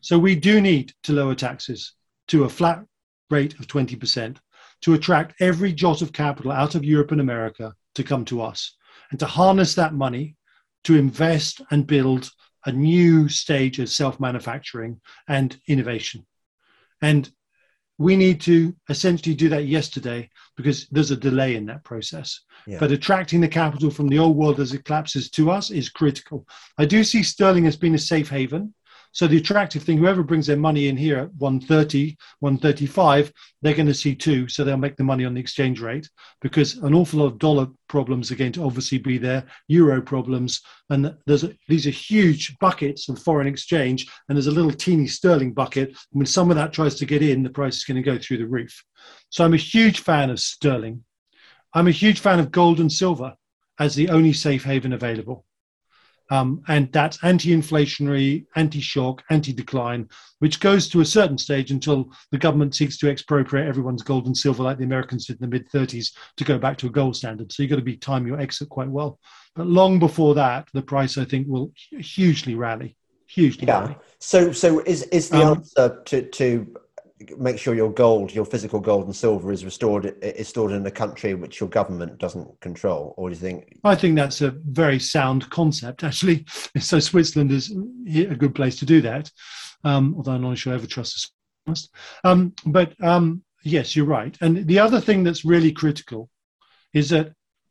S2: So we do need to lower taxes to a flat rate of twenty percent to attract every jot of capital out of Europe and America to come to us, and to harness that money to invest and build a new stage of self-manufacturing and innovation. And we need to essentially do that yesterday because there's a delay in that process. Yeah. But attracting the capital from the old world as it collapses to us is critical. I do see sterling as being a safe haven. So the attractive thing, whoever brings their money in here at one thirty, one thirty-five, they're going to see two. So they'll make the money on the exchange rate, because an awful lot of dollar problems are going to obviously be there, euro problems. And there's a, these are huge buckets of foreign exchange. And there's a little teeny sterling bucket. And when some of that tries to get in, the price is going to go through the roof. So I'm a huge fan of sterling. I'm a huge fan of gold and silver as the only safe haven available. Um, and that's anti-inflationary, anti-shock, anti-decline, which goes to a certain stage until the government seeks to expropriate everyone's gold and silver like the Americans did in the mid thirties to go back to a gold standard. So you've got to be time your exit quite well. But long before that, the price, I think, will hugely rally, hugely
S1: yeah.
S2: rally.
S1: So so is, is the
S2: um,
S1: answer to, to make sure your gold, your physical gold and silver is restored, is stored in a country which your government doesn't control? Or do you think?
S2: I think that's a very sound concept, actually. So Switzerland is a good place to do that, um, although I'm not sure I ever trust this. Um, but um, yes, you're right. And the other thing that's really critical is that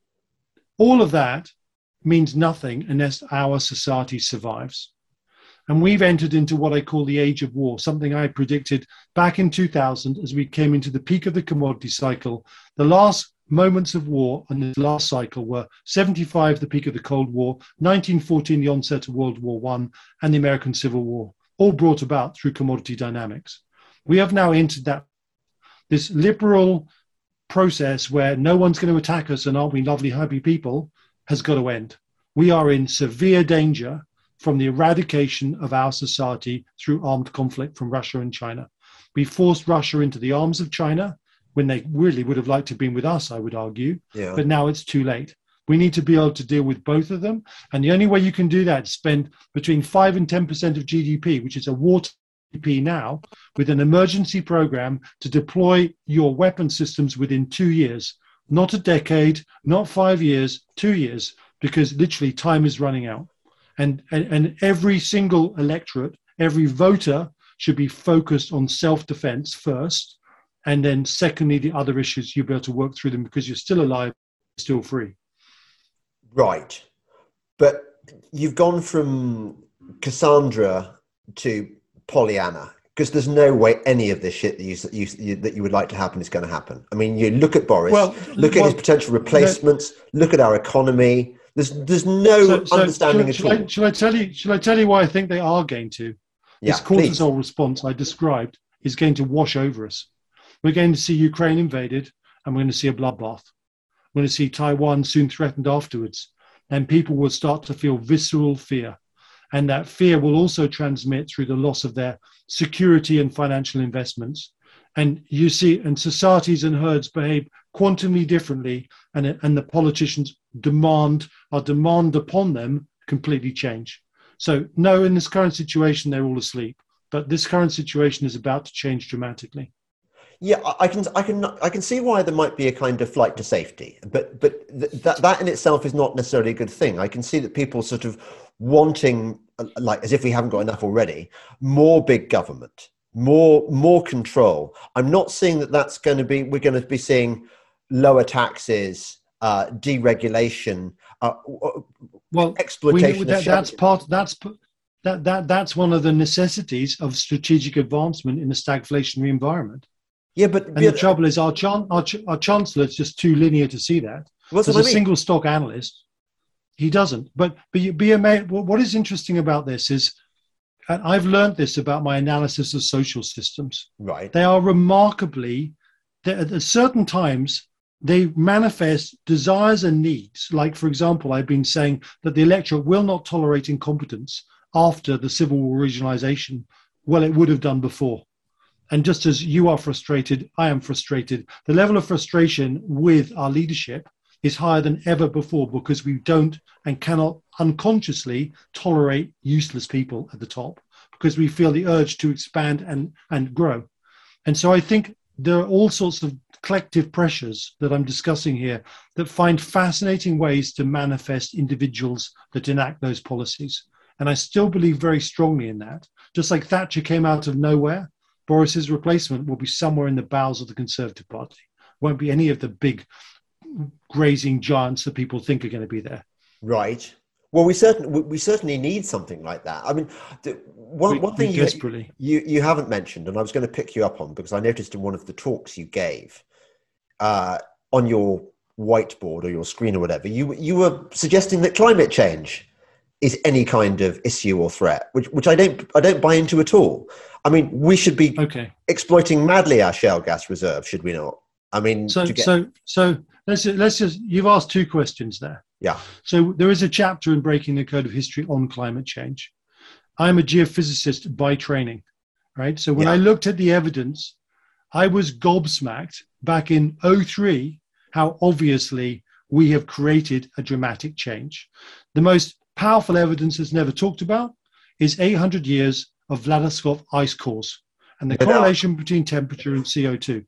S2: all of that means nothing unless our society survives. And we've entered into what I call the age of war, something I predicted back in two thousand as we came into the peak of the commodity cycle. The last moments of war in the last cycle were seventy-five, the peak of the Cold War, nineteen fourteen, the onset of World War One, and the American Civil War, all brought about through commodity dynamics. We have now entered that, this liberal process where no one's going to attack us and aren't we lovely, happy people, has got to end. We are in severe danger from the eradication of our society through armed conflict from Russia and China. We forced Russia into the arms of China when they really would have liked to have been with us, I would argue. Yeah. But now it's too late. We need to be able to deal with both of them. And the only way you can do that is spend between five and ten percent of G D P, which is a war G D P now, with an emergency program to deploy your weapon systems within two years. Not a decade, not five years, two years, because literally time is running out. And, and, and every single electorate, every voter should be focused on self-defense first. And then secondly, the other issues, you'll be able to work through them because you're still alive, still free. Right.
S1: But you've gone from Cassandra to Pollyanna, because there's no way any of this shit that you, you, you that you would like to happen is going to happen. I mean, you look at Boris, well, look well, at his potential replacements, no, look at our economy. There's there's no so, so understanding
S2: shall,
S1: at all.
S2: Shall I, shall I tell you? Shall I tell you why I think they are going to?
S1: Yeah,
S2: this cortisol please. response I described is going to wash over us. We're going to see Ukraine invaded, and we're going to see a bloodbath. We're going to see Taiwan soon threatened afterwards, and people will start to feel visceral fear, and that fear will also transmit through the loss of their security and financial investments. And you see, and societies and herds behave quantumly differently, and, and the politicians demand, our demand upon them completely change. So no, in this current situation, they're all asleep, but this current situation is about to change dramatically.
S1: Yeah, I can, I can, I can see why there might be a kind of flight to safety, but but th- that that in itself is not necessarily a good thing. I can see that people sort of wanting, like as if we haven't got enough already, more big government, more more control. I'm not seeing that that's going to be. We're going to be seeing lower taxes, uh, deregulation, uh,
S2: well,
S1: exploitation.
S2: We, that, that's part. That's that that that's one of the necessities of strategic advancement in a stagflationary environment.
S1: Yeah, but
S2: and yeah, the trouble is, our, chan- our, ch- our chancellor is just too linear to see that. As a I mean? single stock analyst, he doesn't. But but you, be amazed. What is interesting about this is, and I've learned this about my analysis of social systems.
S1: Right.
S2: They are remarkably, at certain times, they manifest desires and needs. Like, for example, I've been saying that the electorate will not tolerate incompetence after the Civil War regionalization. Well, it would have done before. And just as you are frustrated, I am frustrated. The level of frustration with our leadership is higher than ever before because we don't and cannot unconsciously tolerate useless people at the top because we feel the urge to expand and, and grow. And so I think there are all sorts of collective pressures that I'm discussing here that find fascinating ways to manifest individuals that enact those policies. And I still believe very strongly in that. Just like Thatcher came out of nowhere, Boris's replacement will be somewhere in the bowels of the Conservative Party. Won't be any of the big grazing giants that people think are going to be there.
S1: Right. Well, we certainly we certainly need something like that. I mean, the, one
S2: we,
S1: one thing you,
S2: desperately.
S1: you you haven't mentioned, and I was going to pick you up on because I noticed in one of the talks you gave uh, on your whiteboard or your screen or whatever, you you were suggesting that climate change is any kind of issue or threat, which which I don't I don't buy into at all. I mean, we should be
S2: okay.
S1: exploiting madly our shale gas reserve, should we not? I mean,
S2: so
S1: get...
S2: so so let's let's just you've asked two questions there.
S1: Yeah.
S2: So there is a chapter in Breaking the Code of History on climate change. I'm a geophysicist by training, right? So when
S1: yeah.
S2: I looked at the evidence, I was gobsmacked back in oh three how obviously we have created a dramatic change. The most powerful evidence that's never talked about is eight hundred years of Vladivostok ice cores and the
S1: no,
S2: correlation
S1: no.
S2: between temperature and C O two.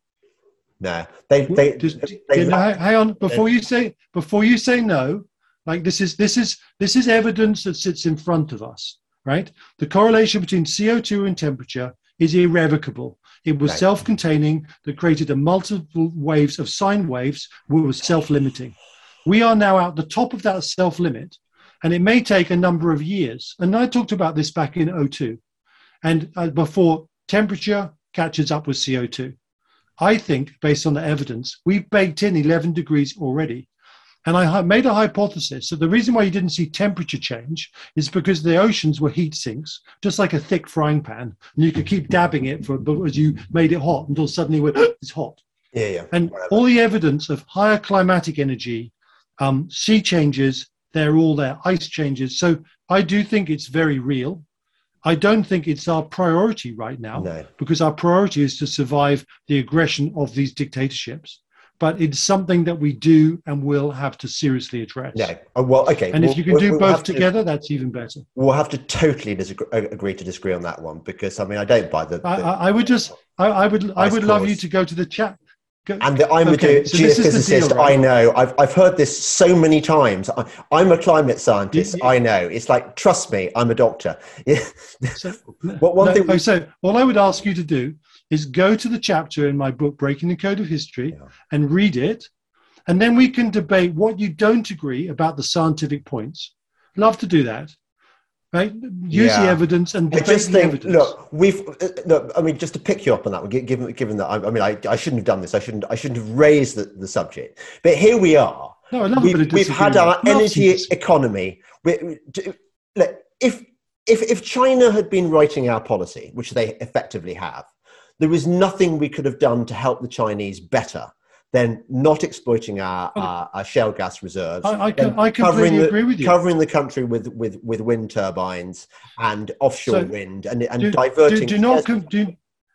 S1: No, they, they,
S2: Just,
S1: they,
S2: you know, hang on before you say before you say no. Like this is this is this is evidence that sits in front of us, right? The correlation between C O two and temperature is irrevocable. It was
S1: right.
S2: self-containing that created a multiple waves of sine waves, which was self-limiting. We are now at the top of that self-limit, and it may take a number of years. And I talked about this back in oh two, and uh, before temperature catches up with C O two. I think, based on the evidence, we've baked in eleven degrees already. And I made a hypothesis that the reason why you didn't see temperature change is because the oceans were heat sinks, just like a thick frying pan. And you could keep dabbing it for as you made it hot until suddenly it's hot.
S1: Yeah, yeah.
S2: And
S1: Whatever.
S2: all the evidence of higher climatic energy, um, sea changes, they're all there, ice changes. So I do think it's very real. I don't think it's our priority right now
S1: no.
S2: because our priority is to survive the aggression of these dictatorships. But it's something that we do and will have to seriously address.
S1: No. Oh, well, okay.
S2: And
S1: we'll,
S2: if you can
S1: we'll,
S2: do
S1: we'll
S2: both
S1: to,
S2: together, that's even better.
S1: We'll have to totally disagree, agree to disagree on that one because I mean I don't buy the. the
S2: I, I would just, I, I would, I would love you to go to the chat. Go,
S1: and the, I'm
S2: okay,
S1: a ge-
S2: so
S1: geophysicist.
S2: Deal, right?
S1: I know. I've I've heard this so many times. I, I'm a climate scientist.
S2: You, you,
S1: I know. It's like trust me. I'm a doctor. Yeah.
S2: So,
S1: what one
S2: no,
S1: thing? We,
S2: so all I would ask you to do is go to the chapter in my book, Breaking the Code of History, yeah. and read it, and then we can debate what you don't agree about the scientific points. Love to do that. Right? Use
S1: yeah.
S2: the evidence and debate
S1: I just
S2: the
S1: think,
S2: evidence.
S1: Look, we've uh, look. I mean, just to pick you up on that one, given given that I, I mean, I, I shouldn't have done this. I shouldn't. I shouldn't have raised the, the subject. But here we are.
S2: No, I love
S1: we've,
S2: a bit of
S1: we've had our energy economy. We, look, if if if China had been writing our policy, which they effectively have, there was nothing we could have done to help the Chinese better than not exploiting our, our, our shale gas reserves.
S2: I, I, can, I completely
S1: the,
S2: agree with you.
S1: Covering the country with, with, with wind turbines and offshore
S2: so
S1: wind and, and
S2: do,
S1: diverting.
S2: Do, do not com- do,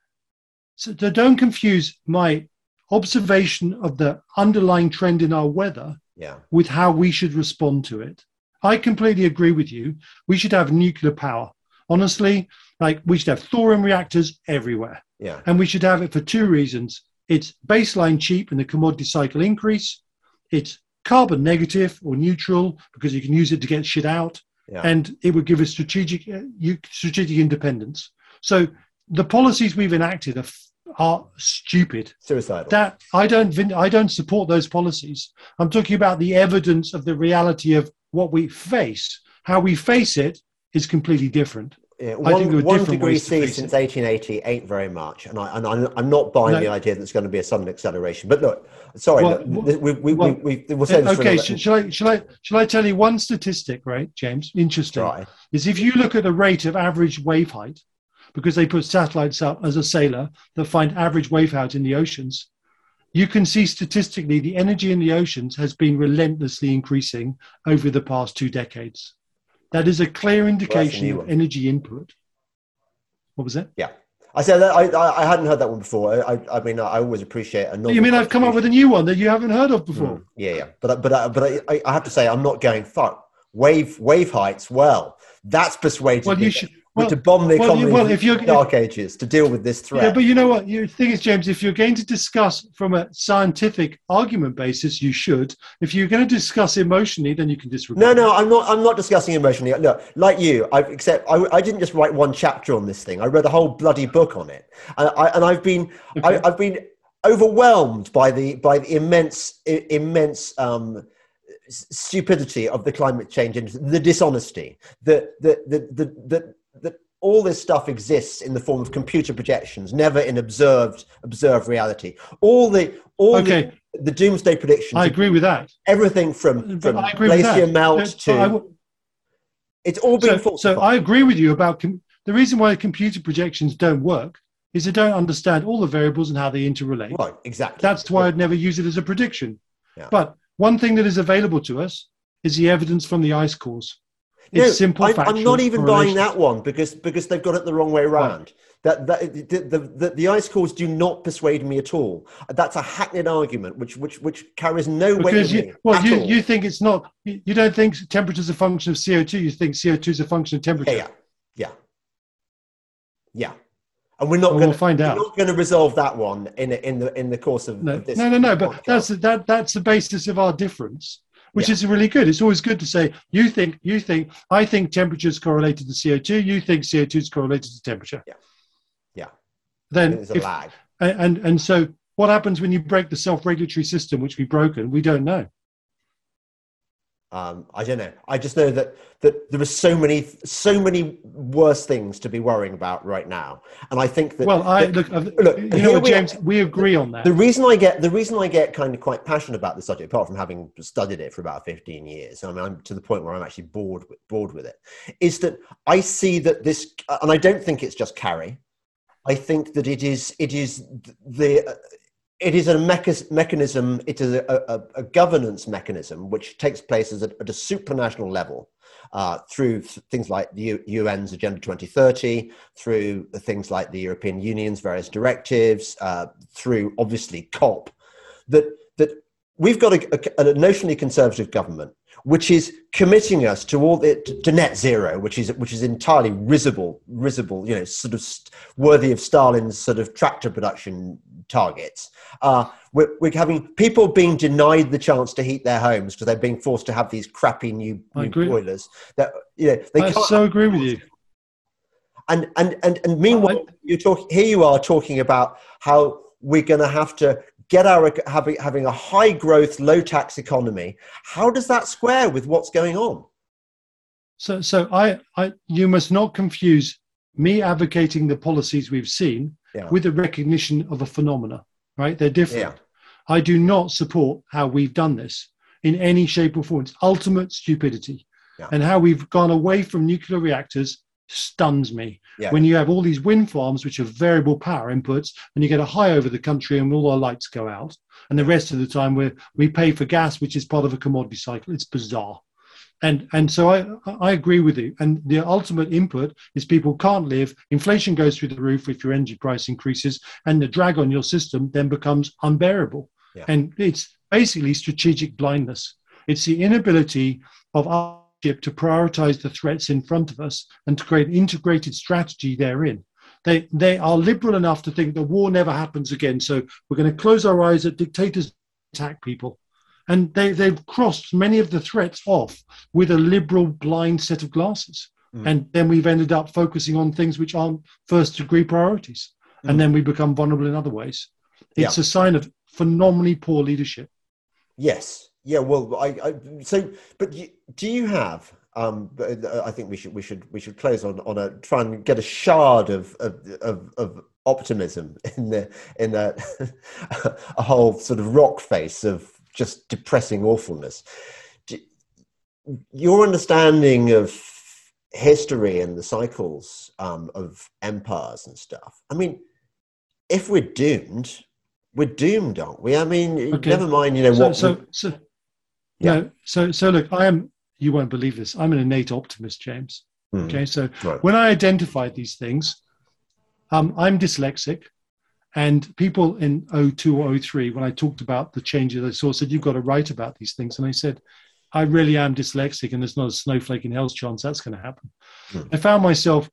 S2: so don't confuse my observation of the underlying trend in our weather
S1: yeah.
S2: with how we should respond to it. I completely agree with you. We should have nuclear power. Honestly, like we should have thorium reactors everywhere.
S1: Yeah.
S2: And we should have it for two reasons. It's baseline cheap in the commodity cycle increase. It's carbon negative or neutral because you can use it to get shit out.
S1: Yeah.
S2: And it would give us strategic, uh, strategic independence. So the policies we've enacted are, are stupid.
S1: Suicidal.
S2: That I don't, I don't support those policies. I'm talking about the evidence of the reality of what we face. How we face it is completely different.
S1: Yeah,
S2: one, I think there are
S1: one
S2: different
S1: degree
S2: ways to
S1: C
S2: face
S1: since
S2: it.
S1: eighteen eighty ain't very much, and, I, and I'm, I'm not buying
S2: No.
S1: the idea that there's going to be a sudden acceleration. But look, sorry,
S2: Well,
S1: look,
S2: well,
S1: we, we,
S2: well,
S1: we, we, we'll say this
S2: okay,
S1: for
S2: sh- shall I, shall I, shall I tell you one statistic, right, James? Interesting.
S1: Right.
S2: Is if you look at the rate of average wave height, because they put satellites up as a sailor that find average wave height in the oceans, you can see statistically the energy in the oceans has been relentlessly increasing over the past two decades. That is a clear indication
S1: well,
S2: of energy input. What was that?
S1: Yeah. I said that I, I I hadn't heard that one before. I I mean I always appreciate a novel.
S2: You mean I've come up with a new one that you haven't heard of before?
S1: Mm, yeah, yeah. But but I, but I, I have to say I'm not going fuck wave wave heights. Well, that's persuaded
S2: Well,
S1: me.
S2: you should.
S1: were to bomb the
S2: well,
S1: economy
S2: well,
S1: in
S2: if you're,
S1: the Dark Ages to deal with this threat.
S2: Yeah, but you know what? The thing is, James, if you're going to discuss from a scientific argument basis, you should. If you're going to discuss emotionally, then you can disregard.
S1: No, no, I'm not. I'm not discussing emotionally. No, like you, I except I, I didn't just write one chapter on this thing. I read a whole bloody book on it, and, I, and I've been, okay. I, I've been overwhelmed by the by the immense, immense. Um, stupidity of the climate change and the dishonesty that that that that that all this stuff exists in the form of computer projections, never in observed observed reality. All the all okay. the, the doomsday predictions.
S2: I agree with that.
S1: Everything from from glacier melt to w- it's all being
S2: so, so I agree with you about com- the reason why computer projections don't work is they don't understand all the variables and how they interrelate.
S1: Right, exactly.
S2: That's why
S1: yeah.
S2: I'd never use it as a prediction.
S1: Yeah.
S2: But one thing that is available to us is the evidence from the ice cores. It's
S1: no,
S2: simple.
S1: I, I'm not even buying that one because because they've got it the wrong way around. Right. That, that the, the, the, the ice cores do not persuade me at all. That's a hackneyed argument, which which which carries no weight.
S2: Because you, well, you,
S1: all.
S2: you think it's not. You don't think temperature is a function of C O two. You think C O two is a function of temperature.
S1: Yeah, yeah, yeah. yeah. And we're not
S2: well,
S1: going
S2: we'll find out.
S1: We're not going to resolve that one in in the in the course of,
S2: no,
S1: of this.
S2: No, no, no. But that's that that's the basis of our difference, which yeah. is really good. It's always good to say you think you think I think temperature is correlated to C O two. You think C O two is correlated to temperature.
S1: Yeah, yeah.
S2: Then
S1: there's a
S2: if,
S1: lag.
S2: And and so what happens when you break the self-regulatory system, which we've broken? We don't know.
S1: Um, I don't know. I just know that that there are so many, so many worse things to be worrying about right now, and I think that.
S2: Well, I
S1: that,
S2: look.
S1: look
S2: you know, what, James, we agree on that.
S1: The reason I get the reason I get kind of quite passionate about this subject, apart from having studied it for about fifteen years, I mean, I'm to the point where I'm actually bored with, bored with it, is that I see that this, and I don't think it's just Carrie. I think that it is it is the. It is a mecha- mechanism, it is a, a, a governance mechanism which takes place as a, at a supranational level uh, through th- things like the U- UN's Agenda twenty thirty, through things like the European Union's various directives, uh, through obviously COP, that, that we've got a, a, a notionally conservative government which is committing us to all the, to net zero, which is which is entirely risible, risible, you know, sort of st- worthy of Stalin's sort of tractor production targets. Uh, we're, we're having people being denied the chance to heat their homes because they're being forced to have these crappy new, new boilers. That you know, they
S2: I
S1: can't
S2: so agree with you.
S1: And and and and meanwhile, I, you talk here. You are talking about how we're going to have to get our having having a high growth, low tax economy. How does that square with what's going on?
S2: So, so I, I, you must not confuse me advocating the policies we've seen yeah. with the recognition of a phenomena. Right? They're different. Yeah. I do not support how we've done this in any shape or form. It's ultimate stupidity, yeah. and how we've gone away from nuclear reactors stuns me. Yeah. When you have all these wind farms which are variable power inputs and you get a high over the country and all our lights go out, and the rest of the time we we pay for gas, which is part of a commodity cycle. It's bizarre. And and so I I agree with you. And the ultimate input is people can't live. Inflation goes through the roof if your energy price increases, and the drag on your system then becomes unbearable. Yeah. And it's basically strategic blindness. It's the inability of our to prioritize the threats in front of us and to create an integrated strategy therein. They they are liberal enough to think the war never happens again, so we're going to close our eyes at dictators attack people. And they, they've crossed many of the threats off with a liberal blind set of glasses. Mm. And then we've ended up focusing on things which aren't first degree priorities. Mm. And then we become vulnerable in other ways. It's yeah. a sign of phenomenally poor leadership.
S1: Yes. Yeah, well, I, I so, but you, do you have? Um, I think we should we should we should close on on a try and get a shard of of of, of optimism in the in a a whole sort of rock face of just depressing awfulness. Do, your understanding of history and the cycles um, of empires and stuff. I mean, if we're doomed, we're doomed, aren't we? I mean, okay. never mind. You know
S2: so,
S1: what?
S2: So, so, Yeah. No, so so look, I am. You won't believe this. I'm an innate optimist, James. Mm. Okay, so right. when I identified these things, um, I'm dyslexic, and people in oh two or oh three, when I talked about the changes I saw, said you've got to write about these things, and I said, I really am dyslexic, and there's not a snowflake in hell's chance that's going to happen. Mm. I found myself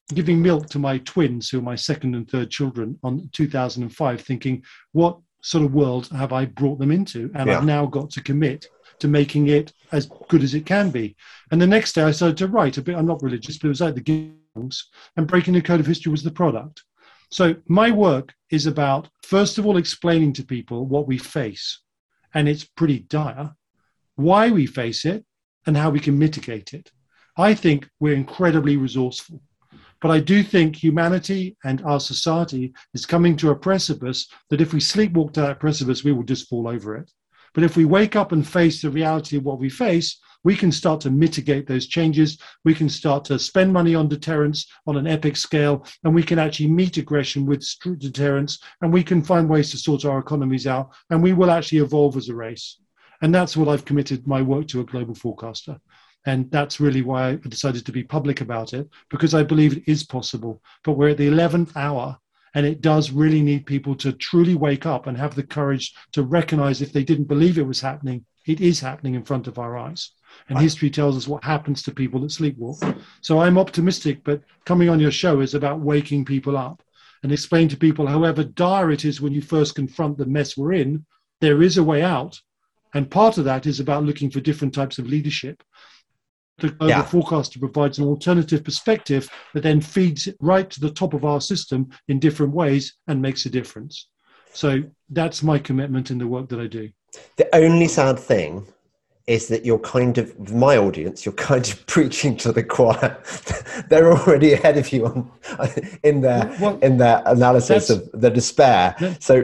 S2: giving milk to my twins, who are my second and third children, on two thousand five, thinking, what sort of world have I brought them into? And
S1: Yeah.
S2: I've now got to commit to making it as good as it can be. And the next day I started to write a bit. I'm not religious, but it was like the Giddings, and Breaking the Code of History was the product. So my work is about, first of all, explaining to people what we face, and it's pretty dire, why we face it, and how we can mitigate it. I think we're incredibly resourceful, but I do think humanity and our society is coming to a precipice that if we sleepwalk to that precipice, we will just fall over it. But if we wake up and face the reality of what we face, we can start to mitigate those changes. We can start to spend money on deterrence on an epic scale, and we can actually meet aggression with deterrence, and we can find ways to sort our economies out, and we will actually evolve as a race. And that's what I've committed my work to at Global Forecaster. And that's really why I decided to be public about it, because I believe it is possible. But we're at the eleventh hour, and it does really need people to truly wake up and have the courage to recognize, if they didn't believe it was happening, it is happening in front of our eyes. And right. History tells us what happens to people that sleepwalk. So I'm optimistic, but coming on your show is about waking people up and explain to people, however dire it is when you first confront the mess we're in, there is a way out. And part of that is about looking for different types of leadership. The Global yeah. Forecaster provides an alternative perspective that then feeds it right to the top of our system in different ways and makes a difference. So that's my commitment in the work that I do.
S1: The only sad thing is that you're kind of, my audience, you're kind of preaching to the choir. They're already ahead of you on, in their well, in their analysis of the despair. That, so,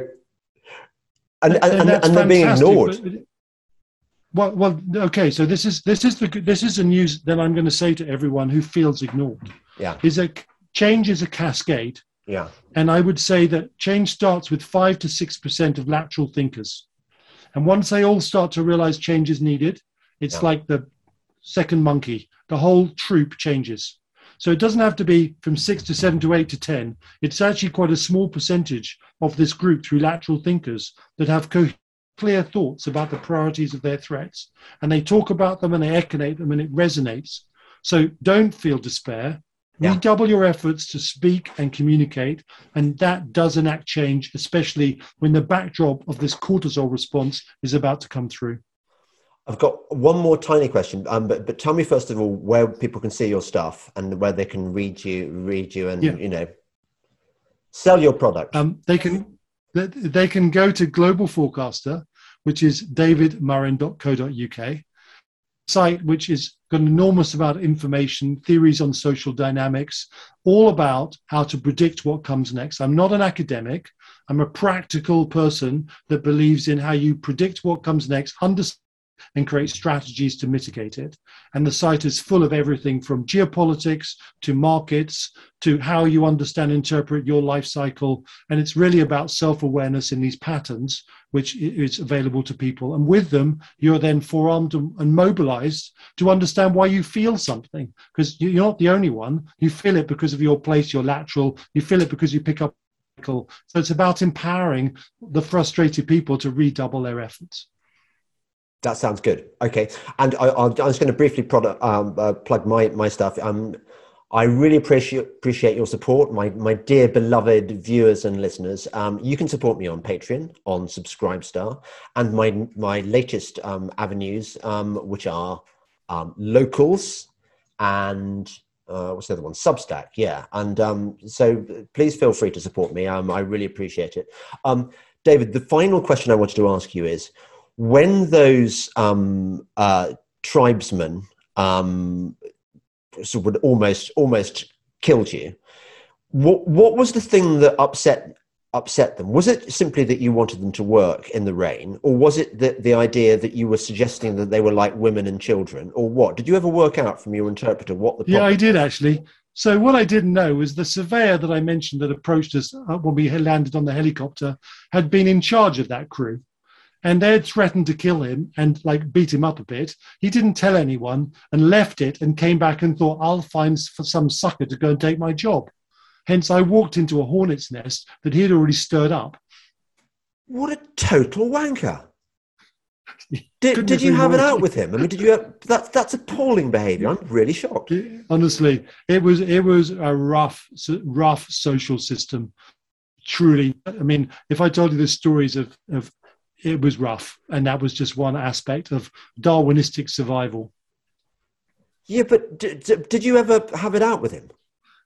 S1: and and, and, and, and they're being ignored.
S2: But, Well, well, okay. So this is this is the this is the news that I'm going to say to everyone who feels ignored.
S1: Yeah,
S2: is that change is a cascade.
S1: Yeah,
S2: and I would say that change starts with five to six percent of lateral thinkers, and once they all start to realize change is needed, it's yeah. like the second monkey. The whole troop changes. So it doesn't have to be from six to seven to eight to ten. It's actually quite a small percentage of this group through lateral thinkers that have co- clear thoughts about the priorities of their threats, and they talk about them and they echoate them and it resonates. So don't feel despair. Yeah. Redouble your efforts to speak and communicate, and that does enact change, especially when the backdrop of this cortisol response is about to come through.
S1: I've got one more tiny question, um, but but tell me first of all where people can see your stuff and where they can read you, read you, and yeah. you know, sell your product.
S2: Um, they can. They can go to Global Forecaster, which is david murrin dot co dot uk, site which is got an enormous amount of information, theories on social dynamics, all about how to predict what comes next. I'm not an academic. I'm a practical person that believes in how you predict what comes next, understand and create strategies to mitigate it. And the site is full of everything from geopolitics to markets to how you understand, interpret your life cycle. And it's really about self-awareness in these patterns, which is available to people. And with them, you're then forearmed and mobilized to understand why you feel something, because you're not the only one. You feel it because of your place, your lateral. You feel it because you pick up. So it's about empowering the frustrated people to redouble their efforts.
S1: That sounds good. Okay, and I, I'm just going to briefly product, um, uh, plug my my stuff. Um, I really appreciate appreciate your support, my my dear beloved viewers and listeners. Um, you can support me on Patreon, on Subscribestar, and my my latest um, avenues, um, which are um, Locals and uh, what's the other one? Substack. Yeah, and um, so please feel free to support me. Um, I really appreciate it. Um, David, the final question I wanted to ask you is, when those um, uh, tribesmen um, sort of almost almost killed you, what what was the thing that upset upset them? Was it simply that you wanted them to work in the rain, or was it the, the idea that you were suggesting that they were like women and children, or what? Did you ever work out from your interpreter what the problem
S2: Yeah, I did actually. So what I didn't know was the surveyor that I mentioned that approached us when we landed on the helicopter had been in charge of that crew. And they had threatened to kill him and like beat him up a bit. He didn't tell anyone and left it and came back and thought, I'll find for some sucker to go and take my job. Hence, I walked into a hornet's nest that he had already stirred up.
S1: What a total wanker. Did, did you have it out with him? I mean, did you have, that's, that's appalling behavior. I'm really shocked.
S2: Honestly, it was, it was a rough, rough social system. Truly. I mean, if I told you the stories of, of, it was rough. And that was just one aspect of Darwinistic survival.
S1: Yeah, but d- d- did you ever have it out with him?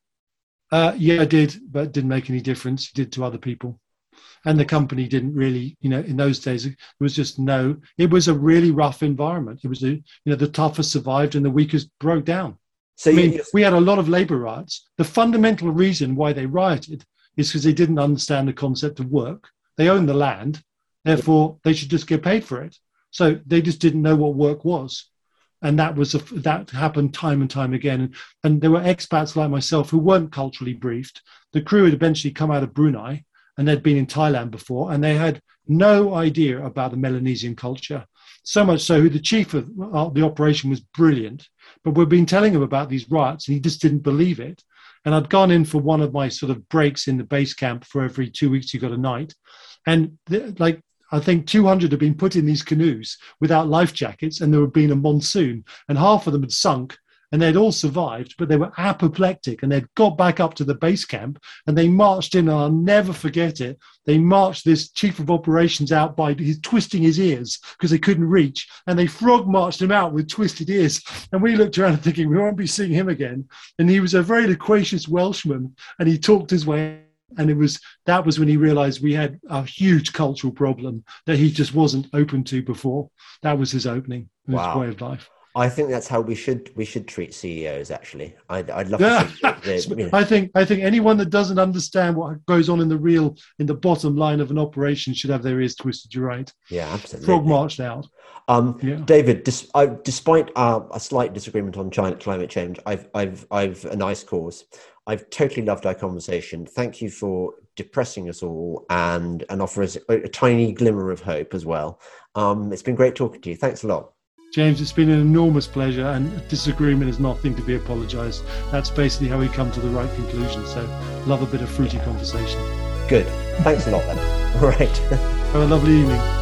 S2: Uh, yeah, I did, but it didn't make any difference. It did to other people. And the company didn't really, you know, in those days, it was just no, it was a really rough environment. It was, a, you know, the toughest survived and the weakest broke down. So I mean, just... we had a lot of labor riots. The fundamental reason why they rioted is because they didn't understand the concept of work. They owned the land, therefore they should just get paid for it. So they just didn't know what work was. And that was a, that happened time and time again. And, and there were expats like myself who weren't culturally briefed. The crew had eventually come out of Brunei, and they'd been in Thailand before, and they had no idea about the Melanesian culture. So much so, the chief of uh, the operation was brilliant, but we'd been telling him about these riots, and he just didn't believe it. And I'd gone in for one of my sort of breaks in the base camp for every two weeks you got a night. And th- like, I think two hundred had been put in these canoes without life jackets, and there had been a monsoon, and half of them had sunk. And they'd all survived, but they were apoplectic, and they'd got back up to the base camp, and they marched in, and I'll never forget it. They marched this chief of operations out by his, twisting his ears because they couldn't reach, and they frog marched him out with twisted ears. And we looked around thinking, we won't be seeing him again. And he was a very loquacious Welshman, and he talked his way. And it was that was when he realized we had a huge cultural problem that he just wasn't open to before. That was his opening, his
S1: wow.
S2: way of life.
S1: I think that's how we should we should treat C E Os. Actually, I'd, I'd love
S2: yeah.
S1: to. See the, you know.
S2: I think I think anyone that doesn't understand what goes on in the real in the bottom line of an operation should have their ears twisted. You're right.
S1: Yeah, absolutely.
S2: Frog marched out.
S1: Um,
S2: yeah.
S1: David, dis- I, despite uh, a slight disagreement on China, climate change, I've I've I've a nice cause. I've totally loved our conversation. Thank you for depressing us all and and offer us a, a tiny glimmer of hope as well. Um, it's been great talking to you. Thanks a lot.
S2: James, it's been an enormous pleasure, and disagreement is nothing to be apologised. That's basically how we come to the right conclusion. So, love a bit of fruity conversation.
S1: Good. Thanks a lot then. All right.
S2: Have a lovely evening.